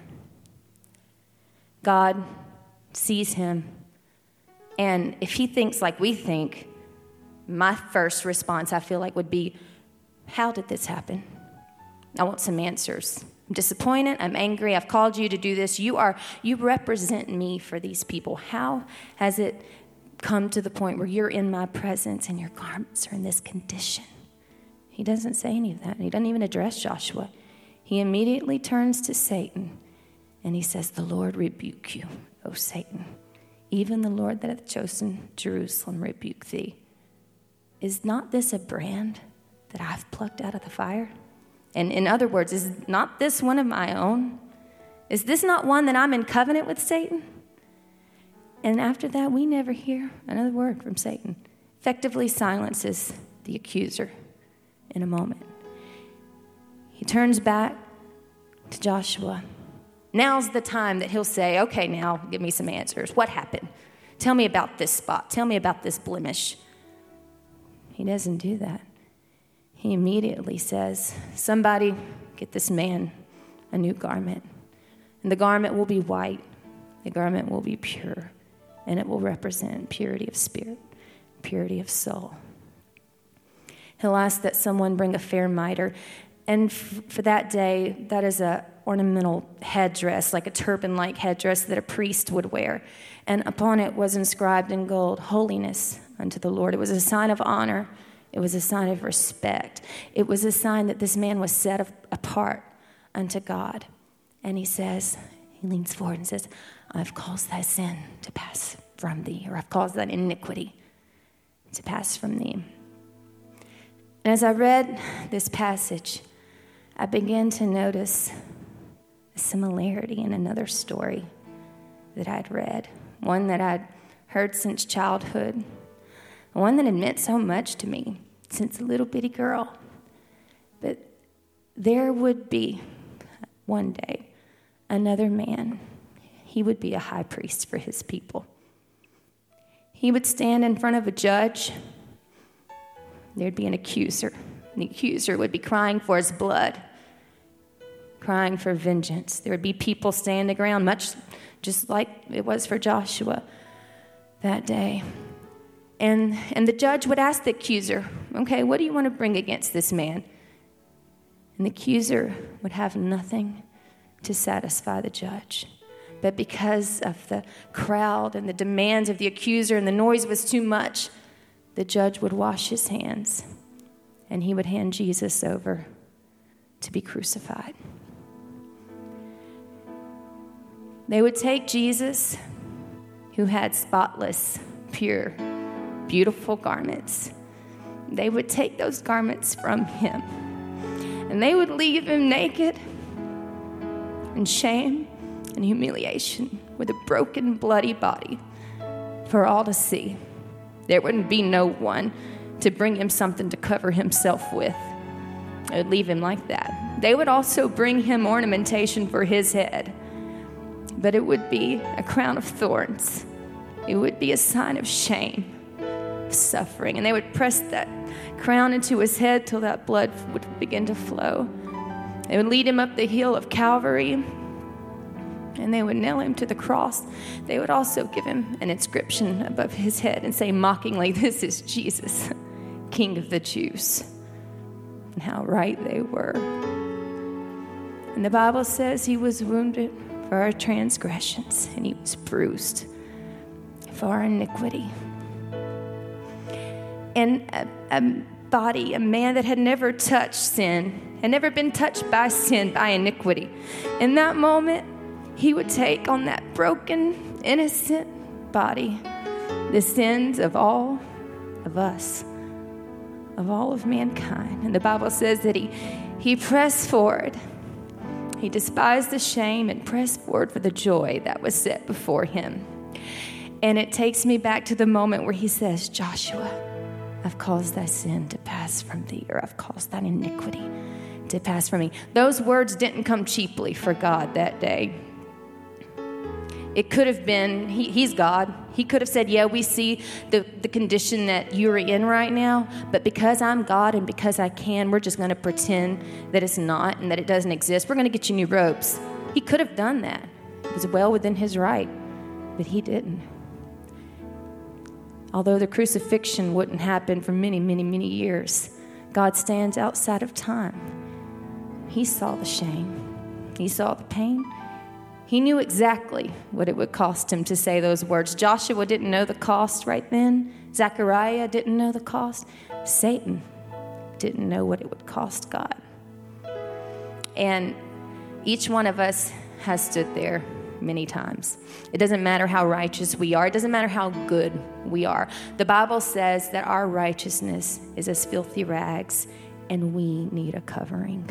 God sees him, and if he thinks like we think, my first response, I feel like, would be, how did this happen? I want some answers. I'm disappointed. I'm angry. I've called you to do this. You represent me for these people. How has it come to the point where you're in my presence and your garments are in this condition? He doesn't say any of that. He doesn't even address Joshua. He immediately turns to Satan and he says, the Lord rebuke you, O Satan. Even the Lord that hath chosen Jerusalem rebuke thee. Is not this a brand that I've plucked out of the fire? And in other words, is not this one of my own? Is this not one that I'm in covenant with Satan? And after that, we never hear another word from Satan. Effectively silences the accuser in a moment. He turns back to Joshua. Now's the time that he'll say, okay, now give me some answers. What happened? Tell me about this spot. Tell me about this blemish. He doesn't do that. He immediately says, somebody get this man a new garment. And the garment will be white. The garment will be pure. And it will represent purity of spirit, purity of soul. He'll ask that someone bring a fair mitre. And for that day, that is a ornamental headdress, like a turban-like headdress that a priest would wear. And upon it was inscribed in gold, holiness unto the Lord. It was a sign of honor. It was a sign of respect. It was a sign that this man was set apart unto God. And he leans forward and says, I've caused thy sin to pass from thee, or I've caused thine iniquity to pass from thee. And as I read this passage, I began to notice a similarity in another story that I'd read, one that I'd heard since childhood, one that had meant so much to me since a little bitty girl. But there would be one day another man. He would be a high priest for his people. He would stand in front of a judge. There'd be an accuser. The accuser would be crying for his blood, crying for vengeance. There would be people standing around, much just like it was for Joshua that day. And the judge would ask the accuser, okay, what do you want to bring against this man? And the accuser would have nothing to satisfy the judge. But because of the crowd and the demands of the accuser and the noise was too much, the judge would wash his hands and he would hand Jesus over to be crucified. They would take Jesus, who had spotless, pure, beautiful garments. They would take those garments from him and they would leave him naked in shame and humiliation with a broken, bloody body for all to see. There wouldn't be no one to bring him something to cover himself with. They would leave him like that. They would also bring him ornamentation for his head, but it would be a crown of thorns. It would be a sign of shame, of suffering. And they would press that crown into his head till that blood would begin to flow. They would lead him up the hill of Calvary, and they would nail him to the cross. They would also give him an inscription above his head and say mockingly, "This is Jesus, King of the Jews." And how right they were. And the Bible says he was wounded for our transgressions, and he was bruised for our iniquity. And a body, a man that had never touched sin, had never been touched by sin, by iniquity. In that moment, he would take on that broken, innocent body the sins of all of us, of all of mankind. And the Bible says that he pressed forward. He despised the shame and pressed forward for the joy that was set before him. And it takes me back to the moment where he says, "Joshua, I've caused thy sin to pass from thee," or "I've caused thine iniquity to pass from me." Those words didn't come cheaply for God that day. It could have been, he's God. He could have said, "Yeah, we see the condition that you're in right now, but because I'm God and because I can, we're just going to pretend that it's not and that it doesn't exist. We're going to get you new robes." He could have done that. It was well within his right, but he didn't. Although the crucifixion wouldn't happen for many, many, many years, God stands outside of time. He saw the shame. He saw the pain. He knew exactly what it would cost him to say those words. Joshua didn't know the cost right then. Zechariah didn't know the cost. Satan didn't know what it would cost God. And each one of us has stood there many times. It doesn't matter how righteous we are. It doesn't matter how good we are. The Bible says that our righteousness is as filthy rags, and we need a covering.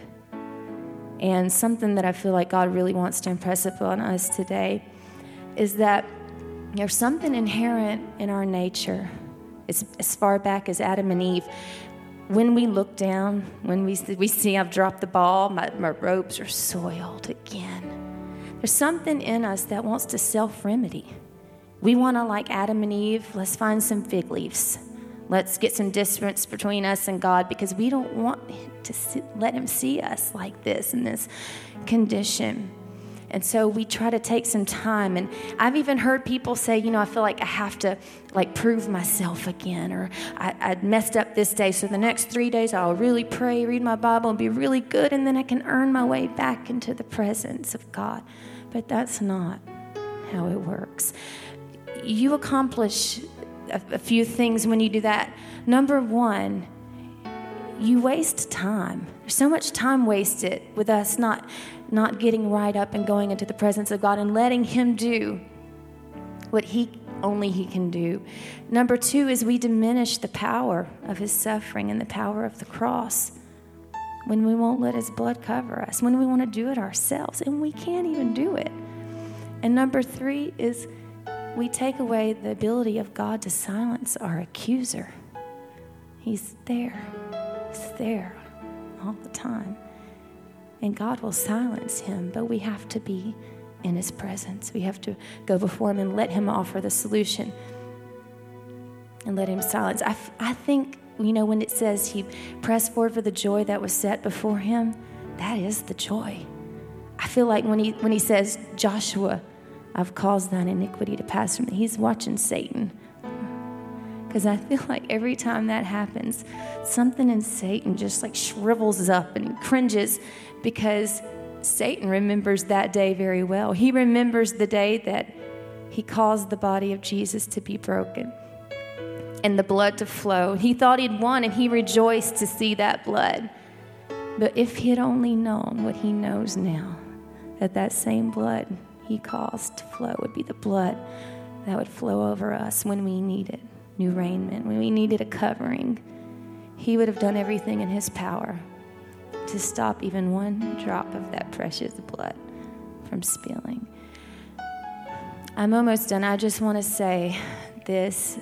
And something that I feel like God really wants to impress upon us today is that there's something inherent in our nature. It's as far back as Adam and Eve. When we look down, when we see I've dropped the ball, my robes are soiled again. There's something in us that wants to self-remedy. We want to, like Adam and Eve, let's find some fig leaves. Let's get some distance between us and God because we don't want to let him see us like this in this condition. And so we try to take some time. And I've even heard people say, I feel like I have to prove myself again, or I messed up this day, so the next 3 days I'll really pray, read my Bible, and be really good, and then I can earn my way back into the presence of God. But that's not how it works. You accomplish a few things when you do that. Number one, you waste time. There's so much time wasted with us not getting right up and going into the presence of God and letting him do what only he can do. Number two is we diminish the power of his suffering and the power of the cross when we won't let his blood cover us, when we want to do it ourselves, and we can't even do it. And number three is we take away the ability of God to silence our accuser. He's there. He's there all the time. And God will silence him, but we have to be in his presence. We have to go before him and let him offer the solution and let him silence. I think, when it says he pressed forward for the joy that was set before him, that is the joy. I feel like when he says, "Joshua, I've caused thine iniquity to pass from me," he's watching Satan. Because I feel like every time that happens, something in Satan just shrivels up and cringes, because Satan remembers that day very well. He remembers the day that he caused the body of Jesus to be broken and the blood to flow. He thought he'd won, and he rejoiced to see that blood. But if he had only known what he knows now, that same blood he caused to flow would be the blood that would flow over us when we needed new raiment, when we needed a covering, he would have done everything in his power to stop even one drop of that precious blood from spilling. I'm almost done. I just want to say this.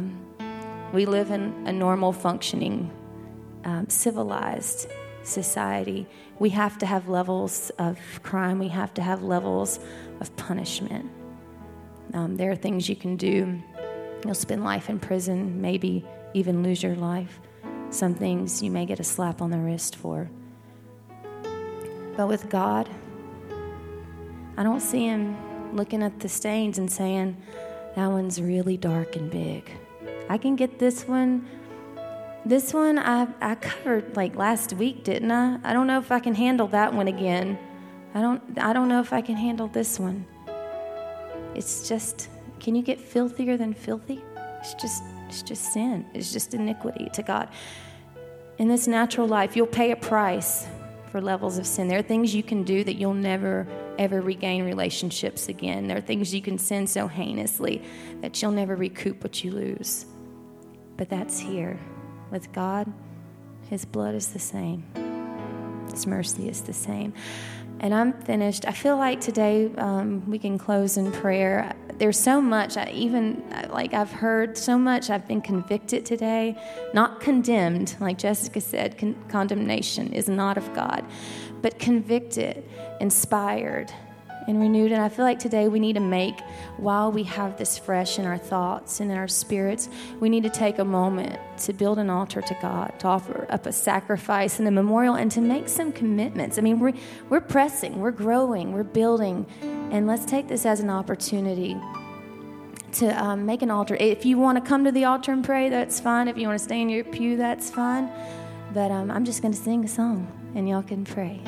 We live in a normal, functioning, civilized society. We have to have levels of crime. We have to have levels of punishment. There are things you can do You'll spend life in prison, maybe even lose your life. Some things you may get a slap on the wrist for. But with God, I don't see him looking at the stains and saying, that one's really dark and big. I can get this one. This one I covered like last week, didn't I? I don't know if I can handle that one again. I don't know if I can handle this one. It's just, can you get filthier than filthy? It's just sin. It's just iniquity to God. In this natural life, you'll pay a price for levels of sin. There are things you can do that you'll never, ever regain relationships again. There are things you can sin so heinously that you'll never recoup what you lose. But that's here. With God, his blood is the same. His mercy is the same. And I'm finished. I feel like today we can close in prayer. There's so much, I've heard so much. I've been convicted today, not condemned. Like Jessica said, condemnation is not of God, but convicted, inspired, and renewed. And I feel like today we need to make, while we have this fresh in our thoughts and in our spirits, we need to take a moment to build an altar to God, to offer up a sacrifice and a memorial, and to make some commitments. I mean, we're pressing, we're growing, we're building, and let's take this as an opportunity to make an altar. If you want to come to the altar and pray, that's fine. If you want to stay in your pew, that's fine. But I'm just going to sing a song, and y'all can pray.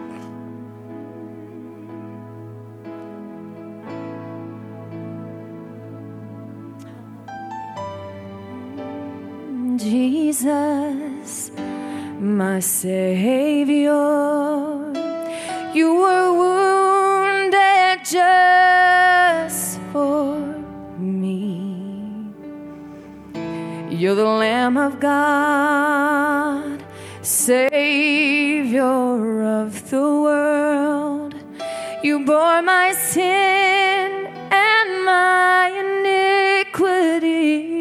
Jesus, my Savior, you were wounded just for me. You're the Lamb of God, Savior of the world. You bore my sin and my iniquity.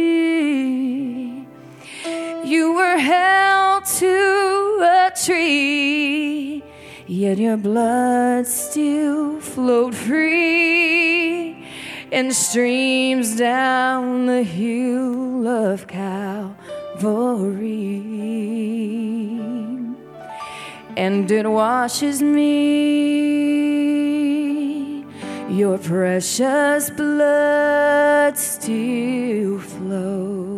You were held to a tree, yet your blood still flowed free in streams down the hill of Calvary. And it washes me, your precious blood still flows.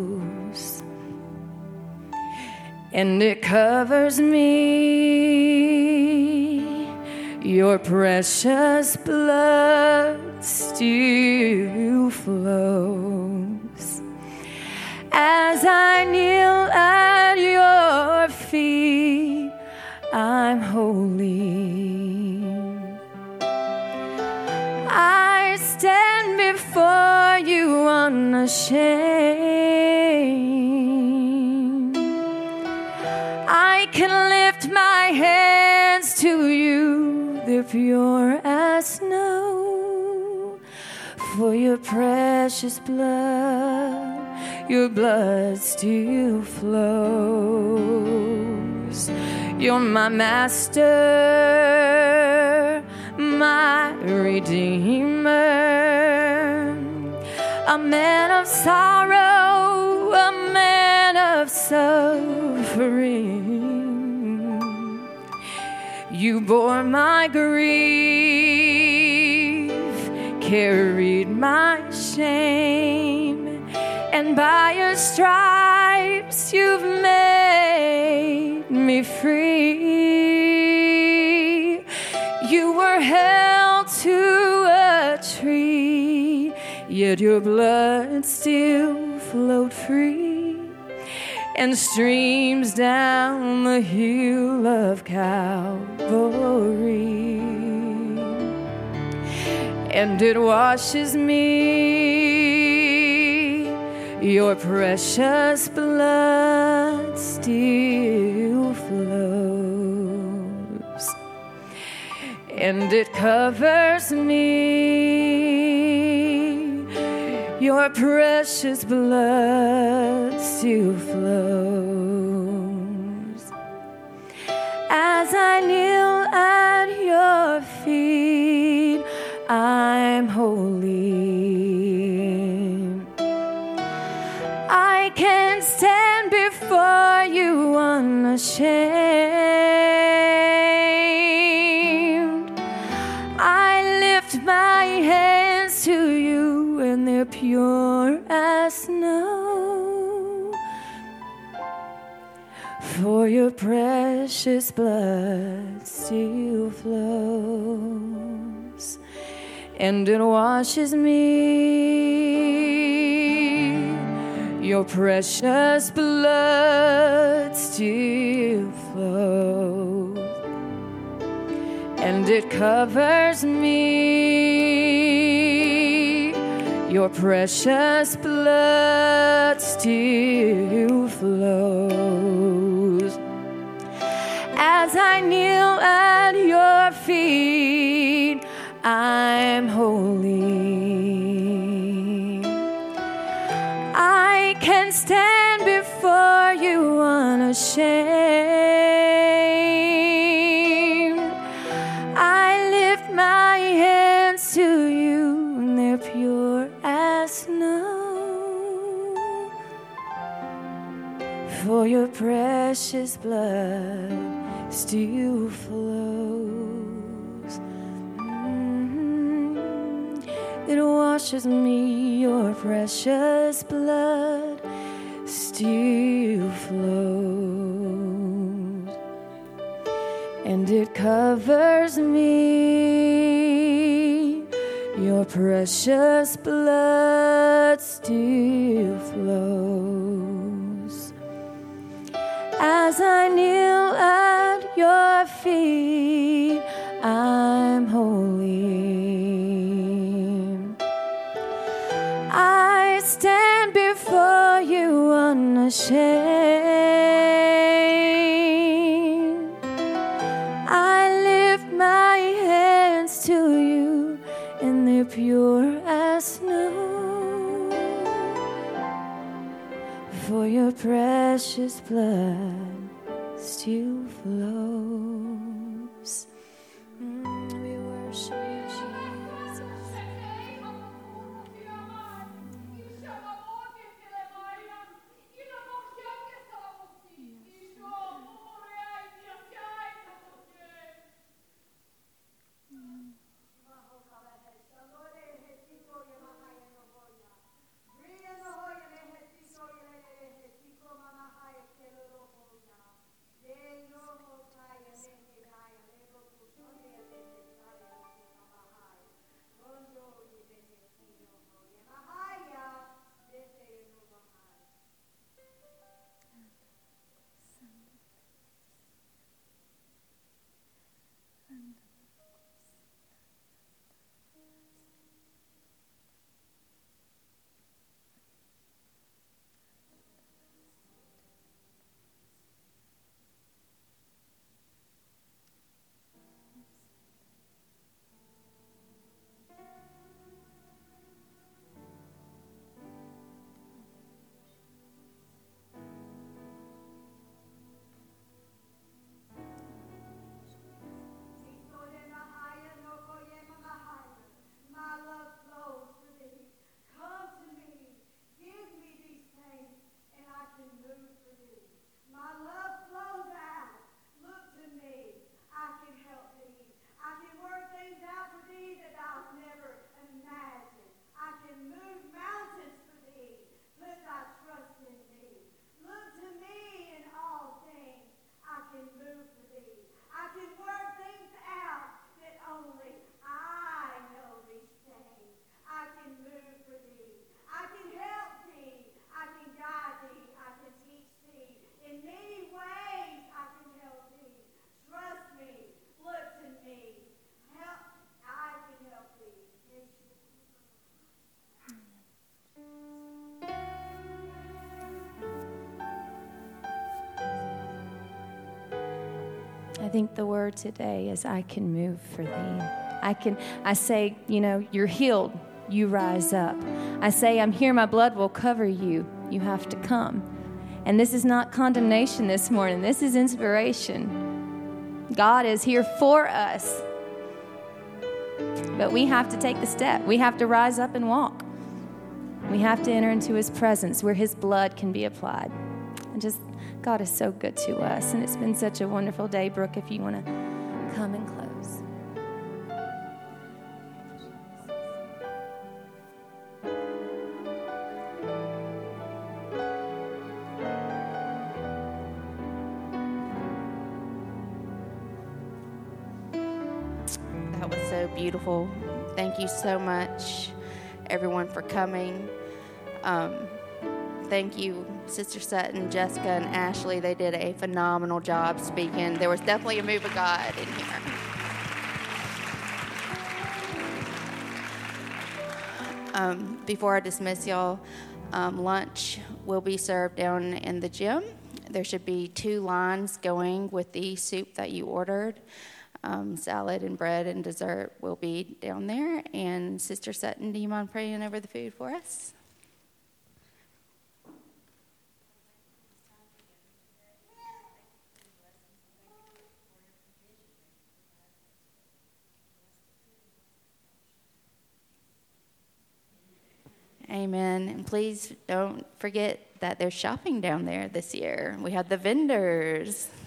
And it covers me, your precious blood still flows. As I kneel at your feet, I'm holy. I stand before you unashamed. I can lift my hands to you, they're pure as snow. For your precious blood, your blood still flows. You're my master, my redeemer, a man of sorrow, a man of suffering. You bore my grief, carried my shame, and by your stripes you've made me free. You were held to a tree, yet your blood still flowed free and streams down the hill of Calvary. And it washes me, your precious blood still flows. And it covers me, your precious blood still flows. As I kneel at your feet, I'm holy. they're pure as snow. For your precious blood still flows, and it washes me. Your precious blood still flows, and it covers me. Your precious blood still flows. As I kneel at your feet, I'm holy. I can stand before you unashamed. I lift my hands to you, and they're pure as snow. For your precious blood still flows. It washes me. Your precious blood still flows, and it covers me. Your precious blood still flows. As I kneel at your feet, I'm holy. I stand before you unashamed. I lift my hands to you, and they're pure as snow. For your precious blood still flows. We worship you, Jesus. I think the word today is I can move for thee. I say, you're healed, you rise up. I say, I'm here, my blood will cover you. You have to come. And this is not condemnation this morning. This is inspiration. God is here for us. But we have to take the step. We have to rise up and walk. We have to enter into his presence where his blood can be applied. And God is so good to us. And it's been such a wonderful day. Brooke, if you want to come and close. That was so beautiful. Thank you so much, everyone, for coming. Thank you, Sister Sutton, Jessica, and Ashley. They did a phenomenal job speaking. There was definitely a move of God in here. Before I dismiss y'all, lunch will be served down in the gym. There should be 2 lines going with the soup that you ordered. Salad and bread and dessert will be down there. And Sister Sutton, do you mind praying over the food for us? Amen. And please don't forget that there's shopping down there this year. We had the vendors.